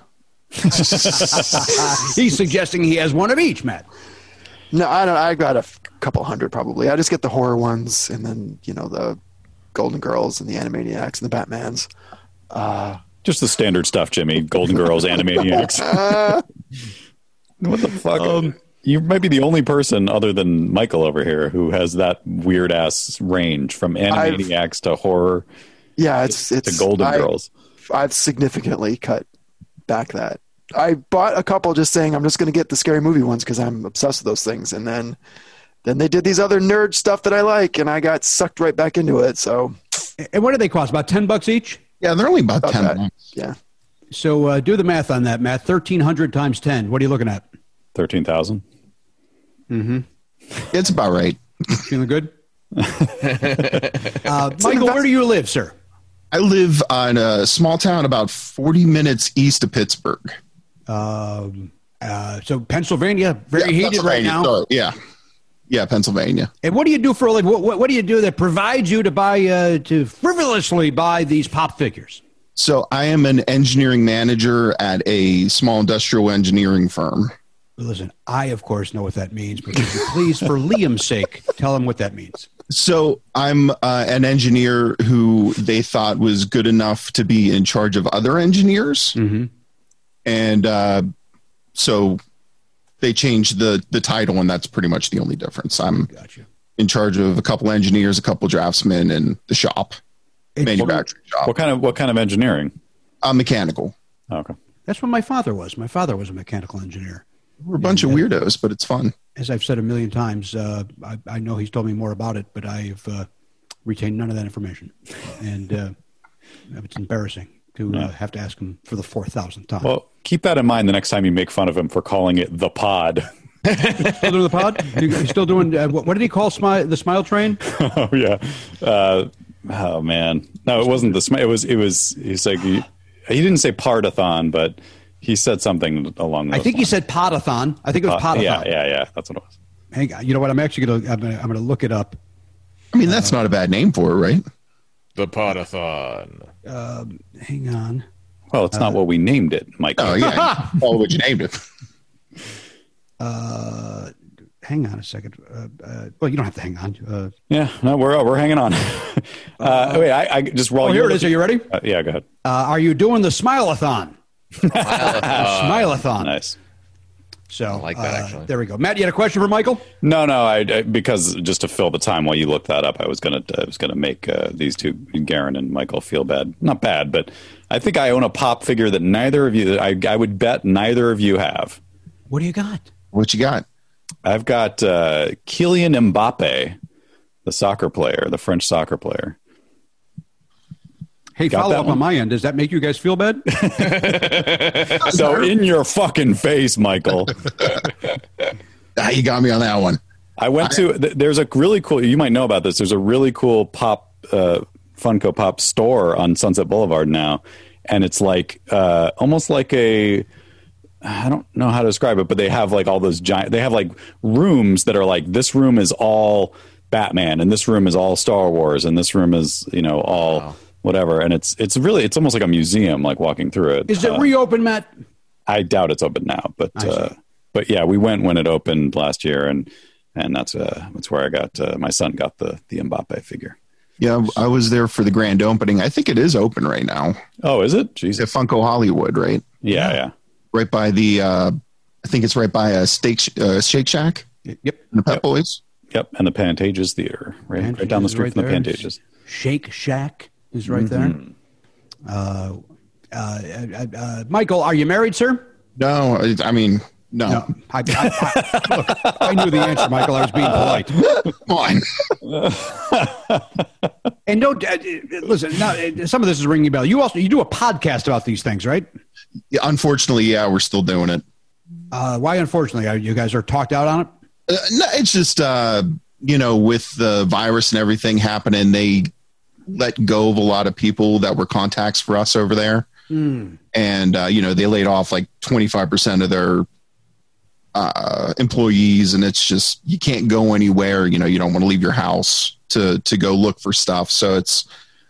He's suggesting he has one of each, Matt. No, I don't. I got a couple hundred probably. I just get the horror ones, and then the Golden Girls and the Animaniacs and the Batmans. Just the standard stuff, Jimmy. Golden Girls, Animaniacs. What the fuck? You might be the only person other than Michael over here who has that weird ass range from Animaniacs to horror. Yeah, it's to Golden Girls. I've significantly cut back that. I bought a couple just saying I'm just going to get the scary movie ones because I'm obsessed with those things, and then they did these other nerd stuff that I like, and I got sucked right back into it. So, and what do they cost? About $10 each? Yeah, they're only about $10. Yeah. So do the math on that, Matt. 1,300 times 10. What are you looking at? 13,000. Mm-hmm. It's about right. Feeling good? Michael, where do you live, sir? I live in a small town about 40 minutes east of Pittsburgh. So Pennsylvania, very heated right now. Sorry. Yeah, Pennsylvania. And what do you do for a living? What do you do that provides you to buy to frivolously buy these pop figures? So I am an engineering manager at a small industrial engineering firm. Listen, I, of course, know what that means, but would you please, for Liam's sake, tell him what that means. So I'm an engineer who they thought was good enough to be in charge of other engineers. Mm-hmm. And so they changed the title, and that's pretty much the only difference. I'm in charge of a couple engineers, a couple draftsmen, and the shop, manufacturing shop. What kind of engineering? Mechanical. Oh, okay. That's what my father was. My father was a mechanical engineer. We're a bunch of weirdos, but it's fun. As I've said a million times, I know he's told me more about it, but I've retained none of that information. And it's embarrassing. to have to ask him for the 4,000th time. Well, keep that in mind the next time you make fun of him for calling it the pod. Still doing the pod? You still doing what did he call the smile train? Oh yeah. Oh man. No, it wasn't the smile. It was. He's like he didn't say partathon, but he said something along those I think lines. he said podathon. I think it was podathon. Yeah. That's what it was. Hang on. You know what? I'm actually gonna look it up. I mean, that's not a bad name for it, right? The podathon. Hang on. Well, it's not what we named it, Mike. Oh yeah, all what you named it. Hang on a second. Well, you don't have to hang on. Yeah, no, we're hanging on. Wait, I just roll. Oh, here it is. Are you ready? Yeah, go ahead. Are you doing the Smile-a-thon? Smile-a-thon. Nice. So I like that, actually. There we go. Matt, you had a question for Michael? No, I because just to fill the time while you look that up, I was gonna make these two, Garen and Michael, feel bad. Not bad, but I think I own a pop figure that neither of you. I would bet neither of you have. What do you got? What you got? I've got Kylian Mbappe, the soccer player, the French soccer player. Hey, follow up on my end. Does that make you guys feel bad? So in your fucking face, Michael. You got me on that one. I went to, there's a really cool, you might know about this. There's a really cool Funko Pop store on Sunset Boulevard now. And it's like, almost like I don't know how to describe it, but they have like all those giant, they have like rooms that are like, this room is all Batman and this room is all Star Wars and this room is, all whatever. And it's almost like a museum, like walking through it. Is it reopened, Matt? I doubt it's open now, but yeah, we went when it opened last year and that's where I got, my son got the Mbappe figure. Yeah, I was there for the grand opening. I think it is open right now. Oh, is it? Jesus. At Funko Hollywood, right? Yeah. Right by the, I think it's right by a Shake Shack. Yep. And the Pep Boys. Yep, and the Pantages Theater, right down the street from the Pantages. Shake Shack is right there. Michael, are you married, sir? No, I mean, no. Look, I knew the answer, Michael. I was being polite. Come on. And don't listen. Now, some of this is ringing a bell. You do a podcast about these things, right? Yeah, unfortunately, yeah, we're still doing it. Why? Unfortunately, you guys are talked out on it. No, it's just with the virus and everything happening, they let go of a lot of people that were contacts for us over there, and they laid off like 25% of their employees, and it's just you can't go anywhere. You don't want to leave your house to go look for stuff, so it's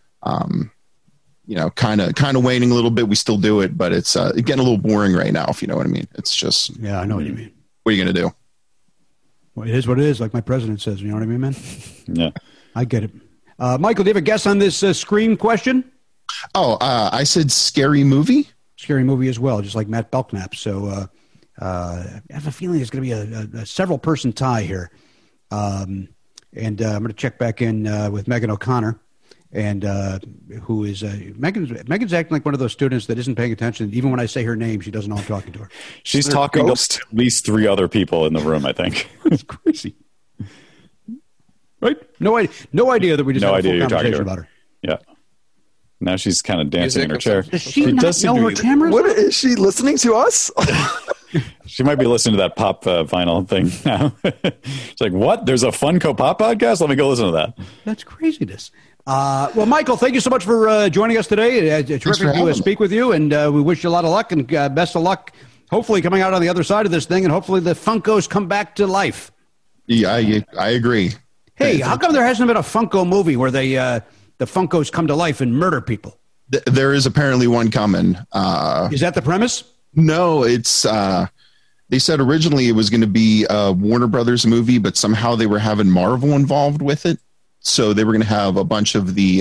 kind of waning a little bit. We still do it, but it's getting a little boring right now, if you know what I mean. It's just I know what you mean. What are you going to do? Well, it is what it is, like my president says. You know what I mean, man? Yeah, I get it. Michael, do you have a guess on this Scream question? Oh, I said scary movie. Scary movie as well, just like Matt Belknap. So I have a feeling there's going to be a several-person tie here. And I'm going to check back in with Megan O'Connor, and who is Megan's acting like one of those students that isn't paying attention. Even when I say her name, she doesn't know I'm talking to her. She's talking to at least 3 other people in the room, I think. It's crazy. Right? No idea that we just had a full conversation about her. Yeah. Now she's kind of dancing in her chair. Does she not know her camera? What is she listening to us? She might be listening to that pop vinyl thing now. She's like, what? There's a Funko Pop podcast? Let me go listen to that. That's craziness. Well, Michael, thank you so much for joining us today. It's terrific to speak with you, and we wish you a lot of luck and best of luck, hopefully coming out on the other side of this thing, and hopefully the Funkos come back to life. Yeah, I agree. Hey, how come there hasn't been a Funko movie where the Funkos come to life and murder people? There is apparently one coming. Is that the premise? No, it's they said originally it was going to be a Warner Brothers movie, but somehow they were having Marvel involved with it. So they were going to have a bunch of the,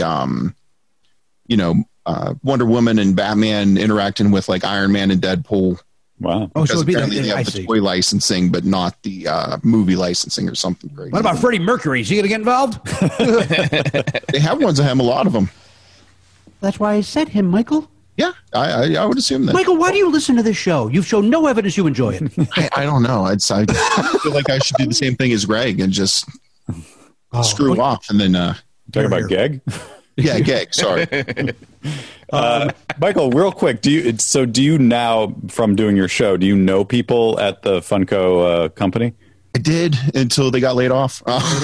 Wonder Woman and Batman interacting with like Iron Man and Deadpool. Wow. Oh, so it'd be they have the toy licensing, but not the movie licensing or something great. What about Freddie Mercury? Is he going to get involved? They have ones of him, a lot of them. That's why I said him, Michael. Yeah, I would assume that. Michael, why do you listen to this show? You've shown no evidence you enjoy it. I don't know. I feel like I should do the same thing as Greg and just screw off and then... Talking about Geg? Yeah, Geg, sorry. Michael, real quick, do you now, from doing your show, do you know people at the Funko company? I did until they got laid off.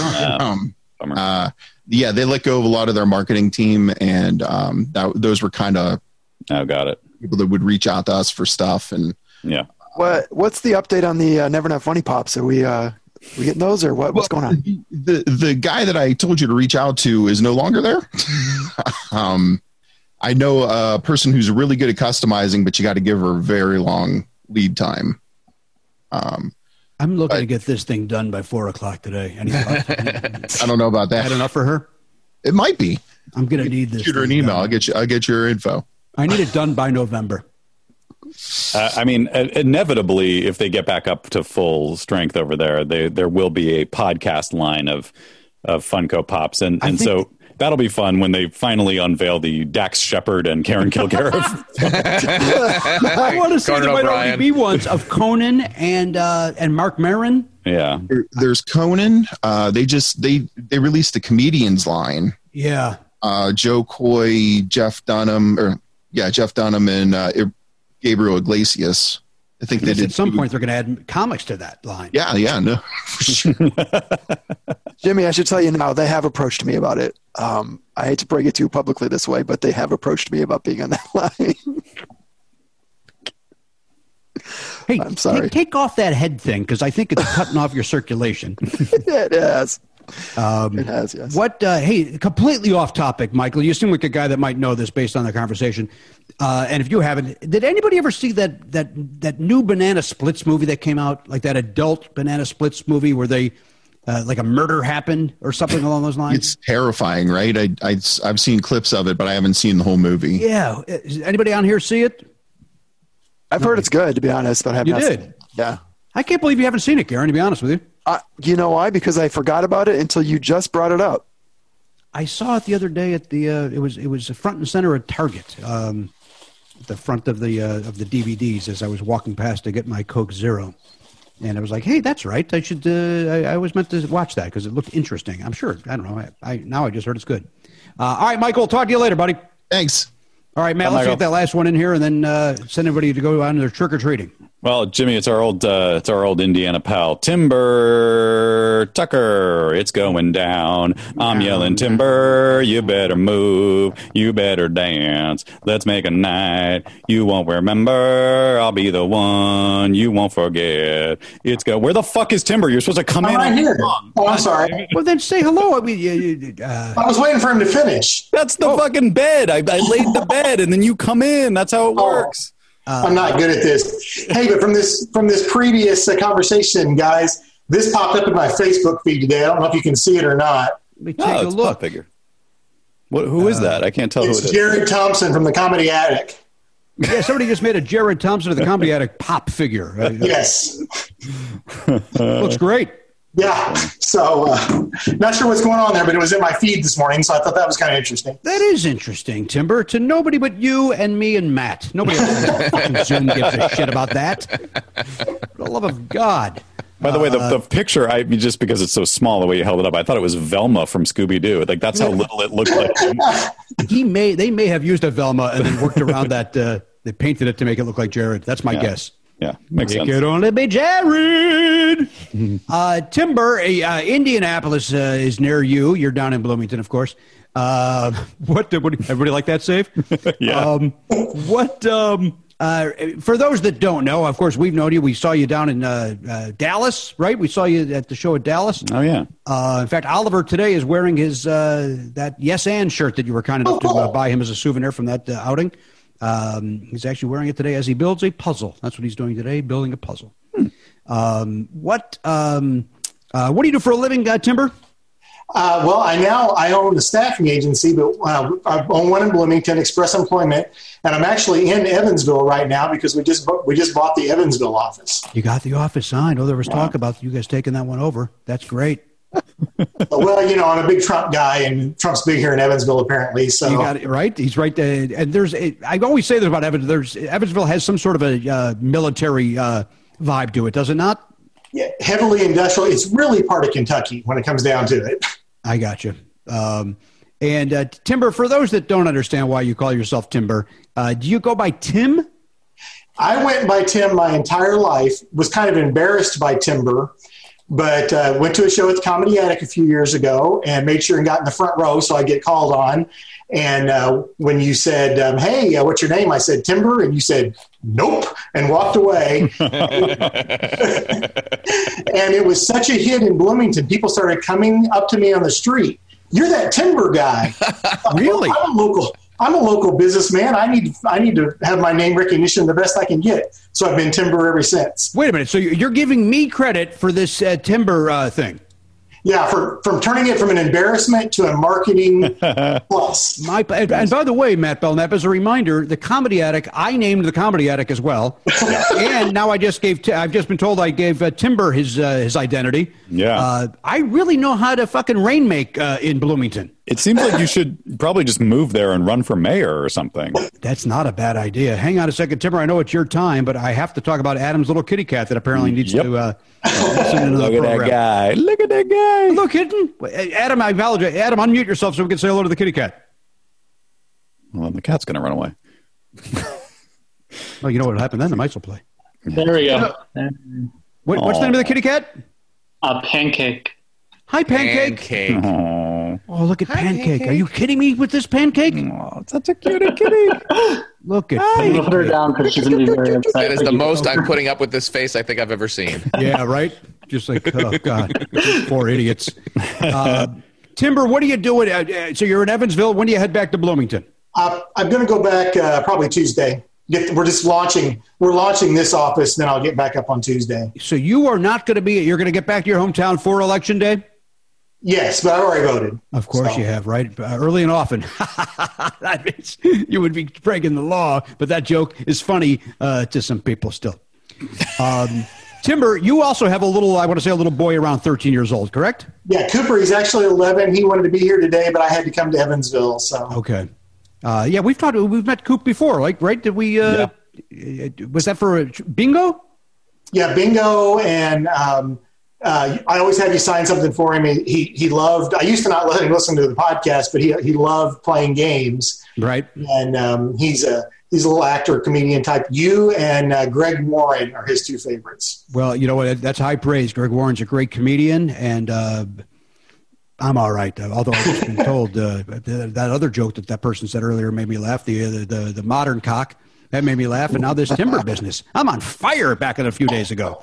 Yeah, they let go of a lot of their marketing team, and those were kind of got it. People that would reach out to us for stuff. And yeah, what's the update on the Never Not Funny Pops? Are we getting those, or what's going on? The guy that I told you to reach out to is no longer there. I know a person who's really good at customizing, but you got to give her a very long lead time. I'm looking to get this thing done by 4:00 today. I don't know about that. Had enough for her? It might be. I'm going to need this. Shoot her an email. I'll get your info. I need it done by November. I mean, inevitably, if they get back up to full strength over there, there will be a podcast line of Funko Pops, and so that'll be fun when they finally unveil the Dax Shepard and Karen Kilgariff. I want to see there might already be ones of Conan and Mark Maron. Yeah, there's Conan. They released the comedians line. Yeah, Joe Coy, Jeff Dunham, and Gabriel Iglesias. I think they did. At some point, they're going to add comics to that line. Yeah, no. Jimmy, I should tell you now, they have approached me about it. I hate to break it to you publicly this way, but they have approached me about being on that line. Hey, I'm sorry. Take off that head thing, because I think it's cutting off your circulation. It has. It has, yes. Hey, completely off topic, Michael. You seem like a guy that might know this based on the conversation. And if you haven't, did anybody ever see that new Banana Splits movie that came out, like that adult Banana Splits movie where they like a murder happened or something along those lines? It's terrifying, right? I've seen clips of it, but I haven't seen the whole movie. Yeah. Does anybody on here see it? I've heard it's good, to be honest, but I haven't. You did? Yeah. I can't believe you haven't seen it, Garen, to be honest with you. You know why? Because I forgot about it until you just brought it up. I saw it the other day at the it was front and center at Target, at the front of the DVDs as I was walking past to get my Coke Zero, and I was like, "Hey, that's right. I should. I was meant to watch that because it looked interesting. I'm sure. I don't know. Now I just heard it's good. All right, Michael. Talk to you later, buddy. Thanks. All right, Matt. Let's get that last one in here, and then send everybody to go on their trick or treating. Well, Jimmy, it's our old Indiana pal, Timber Tucker. It's going down. I'm yelling, Timber, you better move. You better dance. Let's make a night. You won't remember. I'll be the one you won't forget. It's go. Where the fuck is Timber? You're supposed to come in. I'm right here. Oh, I'm sorry. Well, then say hello. I was waiting for him to finish. That's the fucking bed. I laid the bed, and then you come in. That's how it works. I'm not good at this. Hey, but from this previous conversation, guys, this popped up in my Facebook feed today. I don't know if you can see it or not. Let me take a look. Figure. Who is that? I can't tell who it is. It's Jared Thompson from the Comedy Attic. Yeah, somebody just made a Jared Thompson of the Comedy Attic pop figure. Yes. Looks great. Yeah. So, not sure what's going on there, but it was in my feed this morning, so I thought that was kind of interesting. That is interesting, Timber. To nobody but you and me and Matt. Nobody else on fucking Zoom gives a shit about that. For the love of God. By the way, the picture, just because it's so small, the way you held it up, I thought it was Velma from Scooby-Doo. Like, that's how little it looked like. They may have used a Velma and then worked around that. They painted it to make it look like Jared. That's my guess. Yeah, makes sense. It could only be Jared. Timber, Indianapolis is near you. You're down in Bloomington, of course. What everybody like that save? Yeah. For those that don't know, of course, we've known you. We saw you down in Dallas, right? We saw you at the show at Dallas. Oh, yeah. In fact, Oliver today is wearing his that Yes and shirt that you were kind enough to buy him as a souvenir from that outing. He's actually wearing it today as he builds a puzzle. That's what he's doing today, building a puzzle. What do you do for a living, Timber? Well, I own a staffing agency, but I own one in Bloomington, Express Employment, and I'm actually in Evansville right now because we just bought the Evansville office. You got the office signed. Oh, there was talk about you guys taking that one over. That's great. Well, I'm a big Trump guy, and Trump's big here in Evansville, apparently. So you got it right. He's right there. And I always say this about Evansville. Evansville has some sort of a military vibe to it, does it not? Yeah, heavily industrial. It's really part of Kentucky when it comes down to it. I got you. And Timber, for those that don't understand why you call yourself Timber, do you go by Tim? I went by Tim my entire life, was kind of embarrassed by Timber, but went to a show at the Comedy Attic a few years ago and made sure and got in the front row so I get called on. And when you said, hey, what's your name? I said, Timber. And you said, nope, and walked away. And it was such a hit in Bloomington. People started coming up to me on the street. You're that Timber guy. Really? I'm a local businessman. I need to have my name recognition the best I can get. So I've been Timber ever since. Wait a minute. So you're giving me credit for this Timber thing? Yeah, from turning it from an embarrassment to a marketing plus. And by the way, Matt Belknap, as a reminder, the Comedy Attic, I named the Comedy Attic as well. And now I've just been told I gave Timber his identity. Yeah. I really know how to fucking rainmake in Bloomington. It seems like you should probably just move there and run for mayor or something. That's not a bad idea. Hang on a second, Timber. I know it's your time, but I have to talk about Adam's little kitty cat that apparently needs to listen into the Look program. at that guy. Look at that guy. Hello, kitten. Adam, I apologize. Adam, unmute yourself so we can say hello to the kitty cat. Well, then the cat's going to run away. Well, you know what will happen then? The mice will play. There we go. What's the name of the kitty cat? Pancake. Hi, Pancake. Pancake. Oh, look at Pancake. Are you kidding me with this Pancake? Oh, such a cutie kitty. Look at I'm gonna put her Pancake. down because she's gonna be very upset. That is the most I'm putting up with this face I think I've ever seen. Yeah, right? Just like, oh, God. Poor idiots. Timber, what are you doing? So you're in Evansville. When do you head back to Bloomington? I'm going to go back probably Tuesday. We're just launching. We're launching this office, then I'll get back up on Tuesday. So you are not going to be, you're going to get back to your hometown for Election Day? Yes, but I already voted. Of course you have, right? Early and often. That means you would be breaking the law, but that joke is funny to some people still. Timber, you also have a little boy around 13 years old, correct? Yeah, Cooper, he's actually 11. He wanted to be here today, but I had to come to Evansville. So okay. Yeah, we've met Coop before, right? Did we, was that for bingo? Yeah, bingo. And I always had you sign something for him. He loved, I used to not let him listen to the podcast, but he loved playing games. Right. And he's a little actor, comedian type. You and Greg Warren are his two favorites. Well, you know what? That's high praise. Greg Warren's a great comedian, and I'm all right. Although I've just been told that other joke that person said earlier made me laugh. The modern cock, that made me laugh. And now this Timber business. I'm on fire back a few years ago.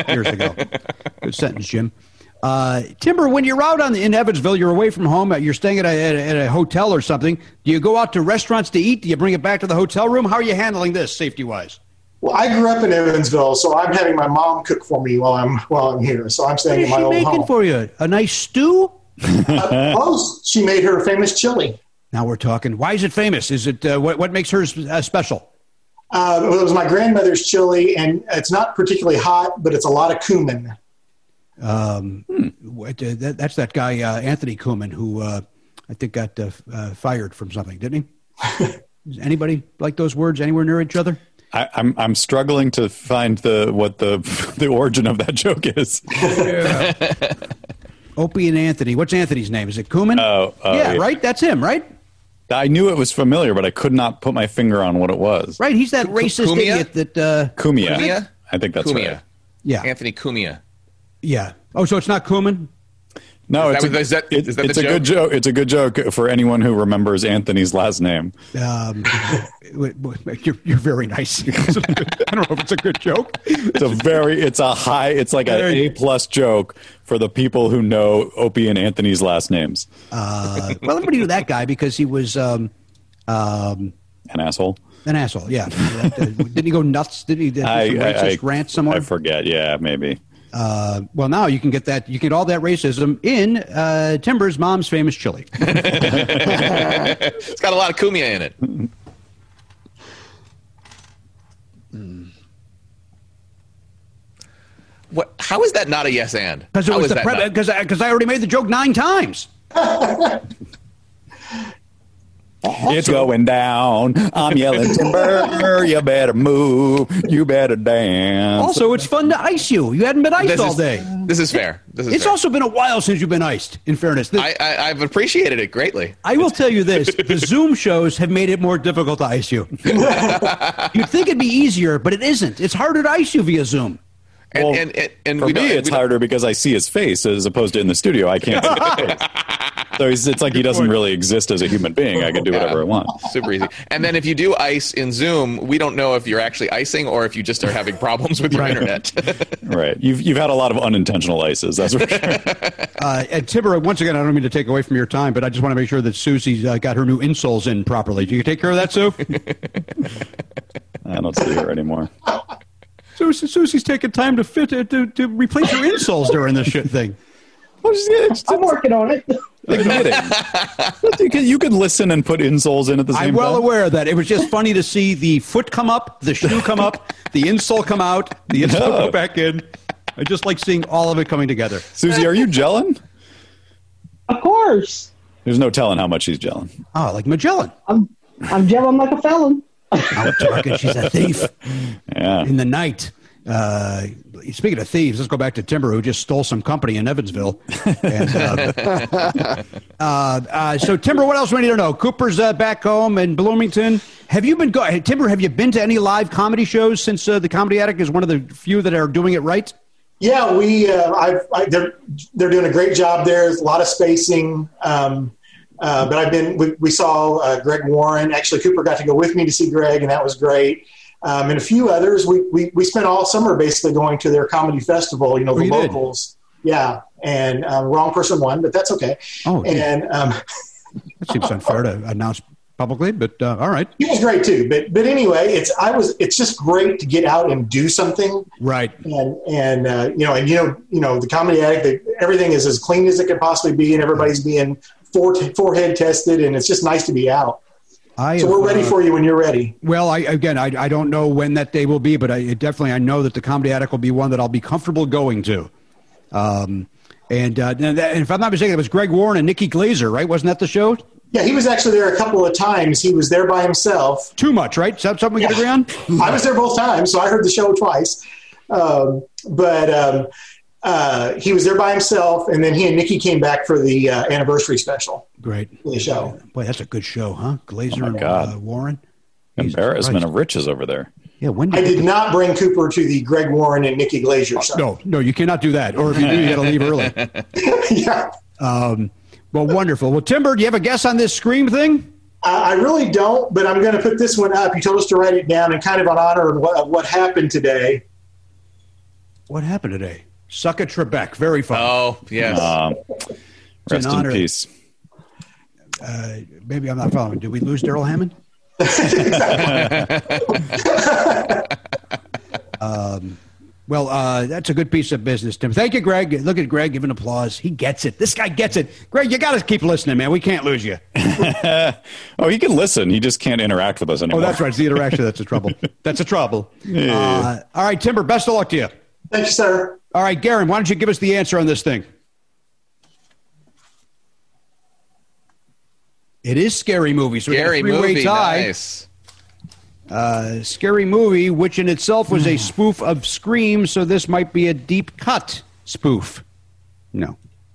Good sentence, Jim. Timber, when you're out in Evansville, you're away from home, you're staying at a hotel or something. Do you go out to restaurants to eat? Do you bring it back to the hotel room? How are you handling this safety-wise? Well, I grew up in Evansville, so I'm having my mom cook for me while I'm here. So I'm staying in my old home. What is she making for you? A nice stew? She made her famous chili. Now we're talking. Why is it famous? Is it what makes hers special? It was my grandmother's chili, and it's not particularly hot, but it's a lot of cumin. That's that guy Anthony Kuhlman who I think got fired from something, didn't he? Does anybody like those words anywhere near each other? I'm struggling to find what the origin of that joke is. Yeah. Opie and Anthony. What's Anthony's name? Is it Kuhlman? Yeah, right? That's him, right? I knew it was familiar, but I could not put my finger on what it was. Right, he's that racist idiot that... Cumia. I think that's right. Yeah. Anthony Cumia. Yeah. Oh, so it's not Kuhlman? No, is it's that a good joke. It's a good joke for anyone who remembers Anthony's last name. You're very nice. I don't know if it's a good joke. It's like an A+ joke for the people who know Opie and Anthony's last names. Well, everybody knew that guy because he was an asshole. An asshole, yeah. Didn't he go nuts? Did he? Racist rant somewhere? I forget. Yeah, maybe. Well, now you can get that. You get all that racism in Timber's mom's famous chili. It's got a lot of cumia in it. What? How is that not a yes and? Because I already made the joke 9 times. It's going down. I'm yelling timber. You better move. You better dance. Also, it's fun to ice you. You hadn't been iced all day. This is fair. It's also been a while since you've been iced, in fairness. I've appreciated it greatly. I will tell you this. The Zoom shows have made it more difficult to ice you. You'd think it'd be easier, but it isn't. It's harder to ice you via Zoom. And for me, it's harder because I see his face as opposed to in the studio. I can't see his face. So it's like he doesn't really exist as a human being. I can do whatever I want. Super easy. And then if you do ice in Zoom, we don't know if you're actually icing or if you just are having problems with your internet. Right. You've had a lot of unintentional ices. That's for sure. And Timber, once again, I don't mean to take away from your time, but I just want to make sure that Susie's got her new insoles in properly. Do you take care of that, Sue? I don't see her anymore. Susie's taking time to replace her insoles during this shit thing. I'm working on it. You could listen and put insoles in at the same time. I'm well aware of that. It was just funny to see the foot come up, the shoe come up, the insole come out, the insole go back in. I just like seeing all of it coming together. Susie, are you gelling? Of course. There's no telling how much she's gelling. Oh, like Magellan. I'm gelling like a felon. Out talking, she's a thief. Yeah. In the night. Speaking of thieves, let's go back to Timber, who just stole some company in Evansville. And, so, Timber, what else do we need to know? Cooper's back home in Bloomington. Timber, have you been to any live comedy shows since the Comedy Attic is one of the few that are doing it right? Yeah, they're doing a great job there. There's a lot of spacing. But we saw Greg Warren. Actually, Cooper got to go with me to see Greg, and that was great. And a few others. We spent all summer basically going to their comedy festival, the locals. Did? Yeah. And wrong person won, but that's okay. Oh, and that seems unfair to announce publicly, but all right. He was great too. But anyway, it's just great to get out and do something. Right. And the Comedy Attic, everything is as clean as it could possibly be, and everybody's being forehead tested, and it's just nice to be out. So we're ready for you when you're ready. Well, I don't know when that day will be, but I know that the Comedy Attic will be one that I'll be comfortable going to. And if I'm not mistaken, it was Greg Warren and Nikki Glazer, right? Wasn't that the show? Yeah, he was actually there a couple of times. He was there by himself. Too much, right? Is that something we can agree on? I was there both times, so I heard the show twice. He was there by himself, and then he and Nikki came back for the anniversary special. Great. For the show. Boy, that's a good show, huh? Glazer and Warren. Embarrassment of riches over there. Yeah, I did not bring Cooper to the Greg Warren and Nikki Glazer show. No, you cannot do that. Or if you do, you got to leave early. Yeah. Well, wonderful. Well, Timber, do you have a guess on this Scream thing? I really don't, but I'm going to put this one up. You told us to write it down, and kind of in honor of what happened today. What happened today? Succa Trebek. Very fun. Oh, yes. Rest in peace. Maybe I'm not following. Did we lose Daryl Hammond? That's a good piece of business, Tim. Thank you, Greg. Look at Greg giving applause. He gets it. This guy gets it. Greg, you got to keep listening, man. We can't lose you. He can listen. He just can't interact with us anymore. Oh, that's right. It's the interaction that's the trouble. That's a trouble. Yeah. All right, Timber, best of luck to you. Thank you, sir. All right, Garen, why don't you give us the answer on this thing? It is Scary Movie. So Scary Movie, nice. Scary Movie, which in itself was a spoof of Scream, so this might be a deep cut spoof. No.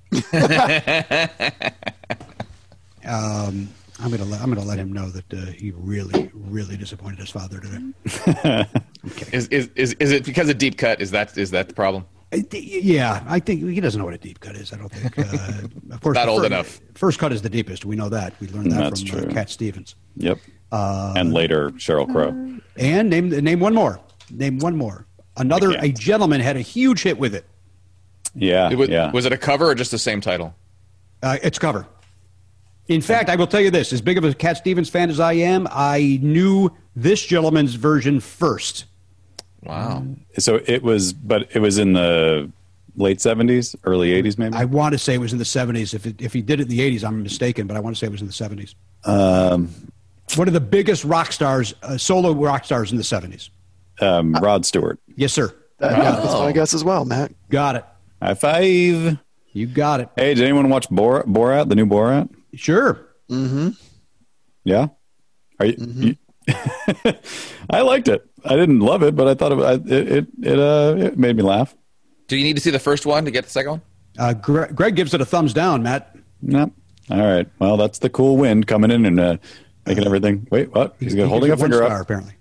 I'm gonna let him know that he really, really disappointed his father today. Okay. Is it because of deep cut? Is that the problem? Yeah, I think he doesn't know what a deep cut is. I don't think. Of course, not old enough. First cut is the deepest. We know that. We learned that from Cat Stevens. Yep. And later Sheryl Crow. And name one more. Name one more. A gentleman had a huge hit with it. Yeah. Was it a cover or just the same title? It's cover. In fact, I will tell you this: as big of a Cat Stevens fan as I am, I knew this gentleman's version first. Wow. So it was in the late 70s, early 80s, maybe? I want to say it was in the 70s. If he did it in the 80s, I'm mistaken, but I want to say it was in the 70s. One of the biggest rock stars, solo rock stars in the 70s. Rod Stewart. Yes, sir. That's my guess as well, Matt. Got it. High five. You got it. Hey, did anyone watch Borat, the new Borat? Sure. Mm-hmm. Yeah? Are you I liked it. I didn't love it, but I thought it made me laugh. Do you need to see the first one to get the second one? Greg gives it a thumbs down, Matt. Yep. All right. Well, that's the cool wind coming in and making everything. Wait, what? He's holding a finger up. Apparently.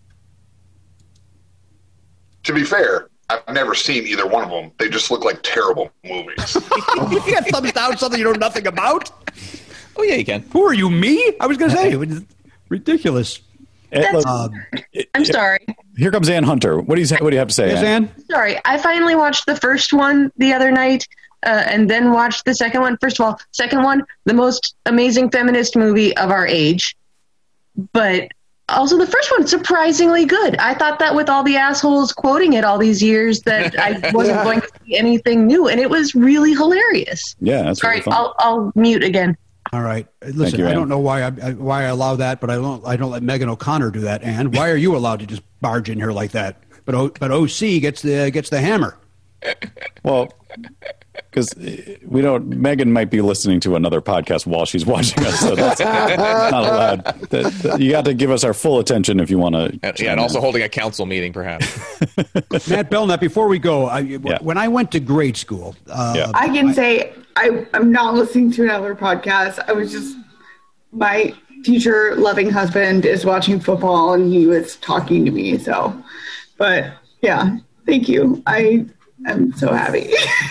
To be fair, I've never seen either one of them. They just look like terrible movies. You got thumbs down something you know nothing about? Oh, yeah, you can. Who are you, me? I was going to say, ridiculous. I'm sorry. Here comes Ann Hunter. What do you have to say, Yes, Ann? Sorry. I finally watched the first one the other night and then watched the second one. First of all, second one, the most amazing feminist movie of our age. But also the first one, surprisingly good. I thought that with all the assholes quoting it all these years that I wasn't going to see anything new. And it was really hilarious. Yeah, that's Sorry, really fun. I'll mute again. All right. Listen, you, I Ann. don't know why I allow that, but I don't let Megan O'Connor do that. And why are you allowed to just barge in here like that? But OC gets the hammer. Well, because Megan might be listening to another podcast while she's watching us, so that's not allowed. You got to give us our full attention if you want to. And also holding a council meeting, perhaps. Matt Belknap, before we go, when I went to grade school, I can say I'm not listening to another podcast. I was just, my teacher loving husband is watching football and he was talking to me. So, but yeah, thank you. I'm so happy.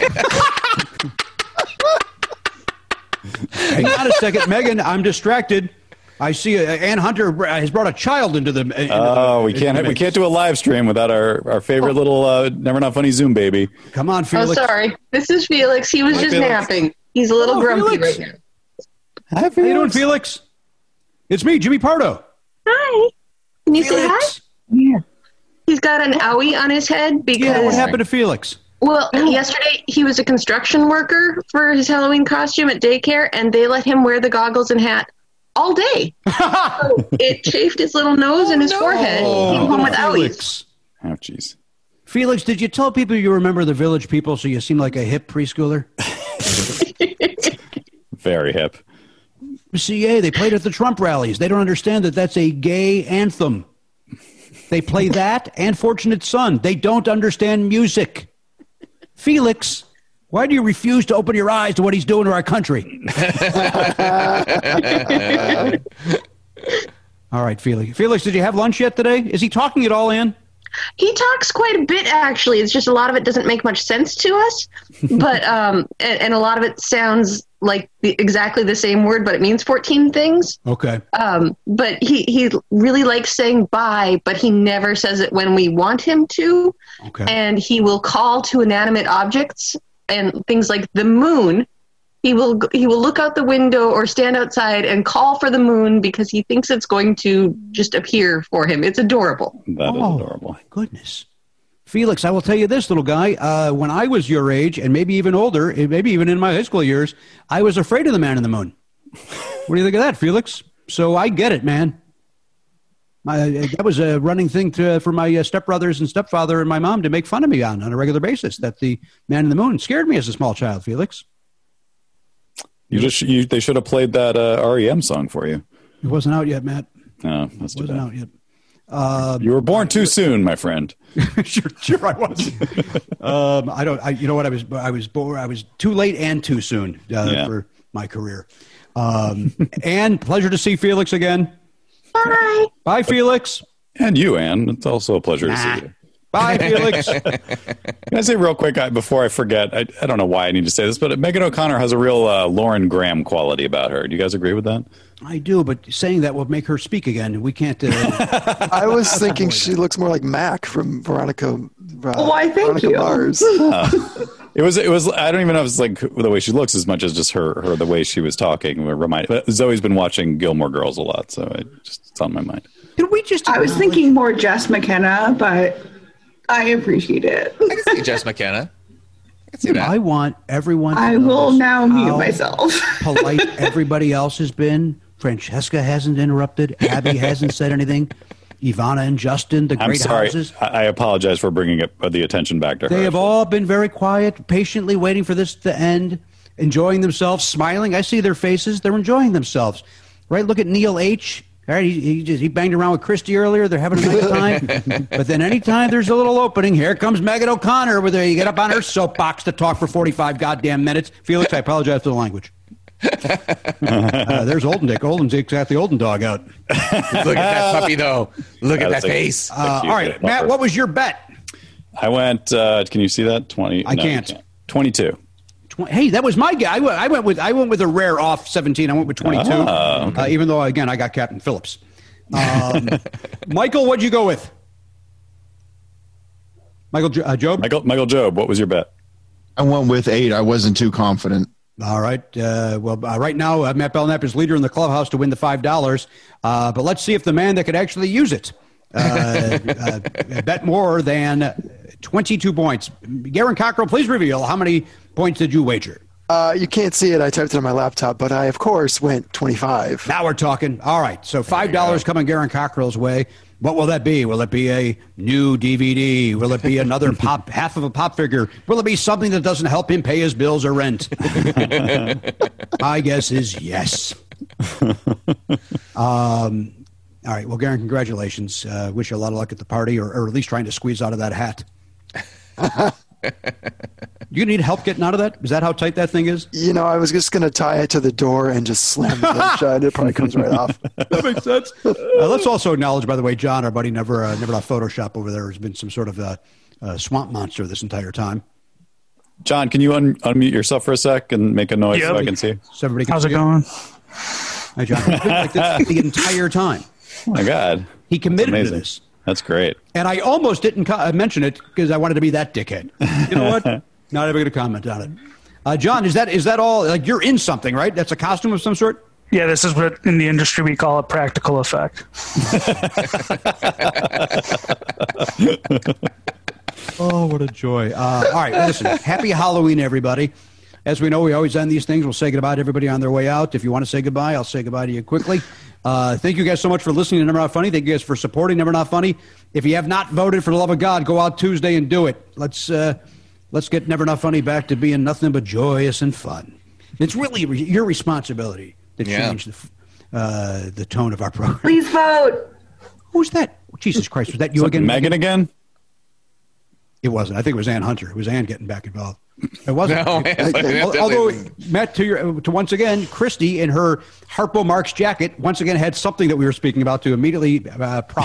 Hang on a second, Megan. I'm distracted. I see Ann Hunter has brought a child into the. We can't do a live stream without our favorite little Never Not Funny Zoom baby. Come on, Felix. Oh, sorry. This is Felix. He was just Felix. napping. He's a little grumpy Felix. right now. Hi, Felix. How you doing, Felix? It's me, Jimmy Pardo. Hi. Can you say hi? Felix. Yeah. He's got an owie on his head because. Yeah, what happened to Felix? Well, yesterday he was a construction worker for his Halloween costume at daycare, and they let him wear the goggles and hat all day. So it chafed his little nose and his forehead. He came home with owies. Oh, jeez. Felix, did you tell people you remember the Village People so you seem like a hip preschooler? Very hip. CA, they played at the Trump rallies. They don't understand that that's a gay anthem. They play that and Fortunate Son. They don't understand music. Felix, why do you refuse to open your eyes to what he's doing to our country? All right, Felix. Felix, did you have lunch yet today? Is he talking at all, Ann? He talks quite a bit, actually. It's just a lot of it doesn't make much sense to us. But and a lot of it sounds like exactly the same word, but it means 14 things. Okay. But he really likes saying bye, but he never says it when we want him to. Okay. And he will call to inanimate objects and things like the moon. He will look out the window or stand outside and call for the moon because he thinks it's going to just appear for him. It's adorable. That is adorable. My goodness. Felix, I will tell you this, little guy. When I was your age, and maybe even older, maybe even in my high school years, I was afraid of the man in the moon. What do you think of that, Felix? So I get it, man. That was a running thing for my stepbrothers and stepfather and my mom to make fun of me on a regular basis, that the man in the moon scared me as a small child, Felix. They should have played that REM song for you. It wasn't out yet, Matt. No, that's too bad. Wasn't out yet. You were born too soon, my friend. Sure I was. You know what? I was too late and too soon for my career. Ann, pleasure to see Felix again. Bye. Bye, Felix. And you, Ann. It's also a pleasure to see you. Bye, Felix. Can I say real quick before I forget? I don't know why I need to say this, but Megan O'Connor has a real Lauren Graham quality about her. Do you guys agree with that? I do, but saying that will make her speak again. We can't. I was thinking she looks more like Mac from Veronica. Why? Thank you. Mars. It was. I don't even know if it's like the way she looks as much as just her the way she was talking. Zoe's been watching Gilmore Girls a lot, so it's on my mind. Did we just? I was thinking more Jess McKenna, but I appreciate it. I can see Jess McKenna. I can see that. I want everyone. I will now mute myself. Polite everybody else has been. Francesca hasn't interrupted. Abby hasn't said anything. Ivana and Justin, the great houses. I apologize for bringing the attention back to her. They have all been very quiet, patiently waiting for this to end, enjoying themselves, smiling. I see their faces. They're enjoying themselves. Right? Look at Neil H. All right, he banged around with Christy earlier. They're having a nice time. But then anytime there's a little opening, here comes Megan O'Connor with you get up on her soapbox to talk for 45 goddamn minutes. Felix, I apologize for the language. There's Olden Dick. Olden Dick's got the Olden dog out. Look at that puppy, though. Look at that face. All right, Matt, what was your bet? I went, can you see that? 20? I can't. 22. Hey, that was my guy. I went with a rare off 17. I went with 22. Okay. Even though, again, I got Captain Phillips. Michael, what'd you go with? Michael Job? Michael Job, what was your bet? I went with 8. I wasn't too confident. All right. Right now, Matt Belknap is leader in the clubhouse to win the $5. But let's see if the man that could actually use it bet more than 22 points. Garen Cockrell, please reveal how many points did you wager? You can't see it. I typed it on my laptop, but I, of course, went 25. Now we're talking. All right. So $5 coming Garen Cockrell's way. What will that be? Will it be a new DVD? Will it be another half of a pop figure? Will it be something that doesn't help him pay his bills or rent? My guess is yes. All right. Well, Garen, congratulations. Wish you a lot of luck at the party, or at least trying to squeeze out of that hat. You need help getting out of that? Is that how tight that thing is? You know, I was just going to tie it to the door and just slam the door shut. It probably comes right off. That makes sense. Let's also acknowledge, by the way, John, our buddy, never off Photoshop over there, has been some sort of swamp monster this entire time. John, can you unmute yourself for a sec and make a noise so I can see? So everybody can How's see it going? Hi, John. He's been like this the entire time. Oh, my God. He committed to this. That's great. And I almost didn't mention it because I wanted to be that dickhead. You know what? Not even going to comment on it. John, is that all? Like, you're in something, right? That's a costume of some sort? Yeah, this is what in the industry we call a practical effect. Oh, what a joy. All right, listen. Happy Halloween, everybody. As we know, we always end these things. We'll say goodbye to everybody on their way out. If you want to say goodbye, I'll say goodbye to you quickly. Thank you guys so much for listening to Never Not Funny. Thank you guys for supporting Never Not Funny. If you have not voted, for the love of God, go out Tuesday and do it. Let's get Never Not Funny back to being nothing but joyous and fun. It's really your responsibility to change the tone of our program. Please vote. Who's that? Jesus Christ, was that you again? Megan again? It wasn't. I think it was Ann Hunter. It was Ann getting back involved. It wasn't. No, although, Matt, to once again, Christy in her Harpo Marx jacket once again had something that we were speaking about to immediately prop.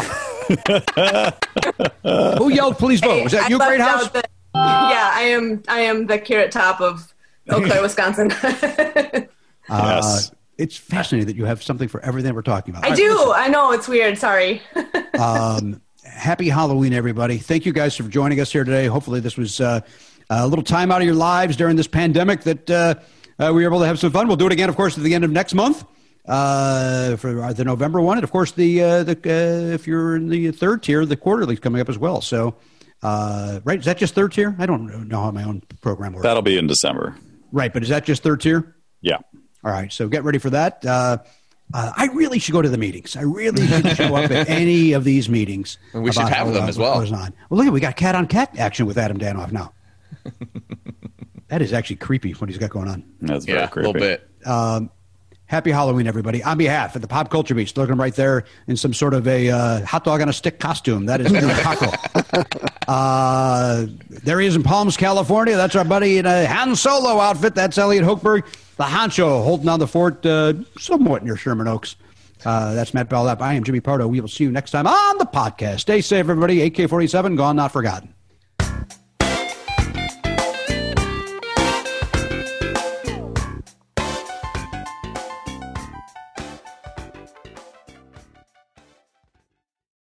Who yelled, please vote? Was that you, Great House? Yeah, I am the carrot top of Eau Claire, Wisconsin. Yes. It's fascinating that you have something for everything we're talking about. I do. I know. It's weird. Sorry. Happy Halloween, everybody. Thank you guys for joining us here today. Hopefully this was a little time out of your lives during this pandemic that we were able to have some fun. We'll do it again, of course, at the end of next month for the November one. And, of course, if you're in the third tier, the quarterly coming up as well. So, right, is that just third tier? I don't know how my own program works. That'll be in December. Right, but is that just third tier? Yeah. All right, so get ready for that. I really should go to the meetings. I really should show up at any of these meetings. And we should have them as well. Well, look, we got cat-on-cat action with Adam Danoff now. That is actually creepy what he's got going on. That's very creepy. A little bit. Happy Halloween, everybody. On behalf of the Pop Culture Beast, look at him right there in some sort of a hot dog on a stick costume. That is Cockrell. There he is in Palms, California. That's our buddy in a Han Solo outfit. That's Elliot Hochberg, the honcho, holding down the fort somewhat near Sherman Oaks. That's Matt Belknap. I am Jimmy Pardo. We will see you next time on the podcast. Stay safe, everybody. AK-47, gone, not forgotten.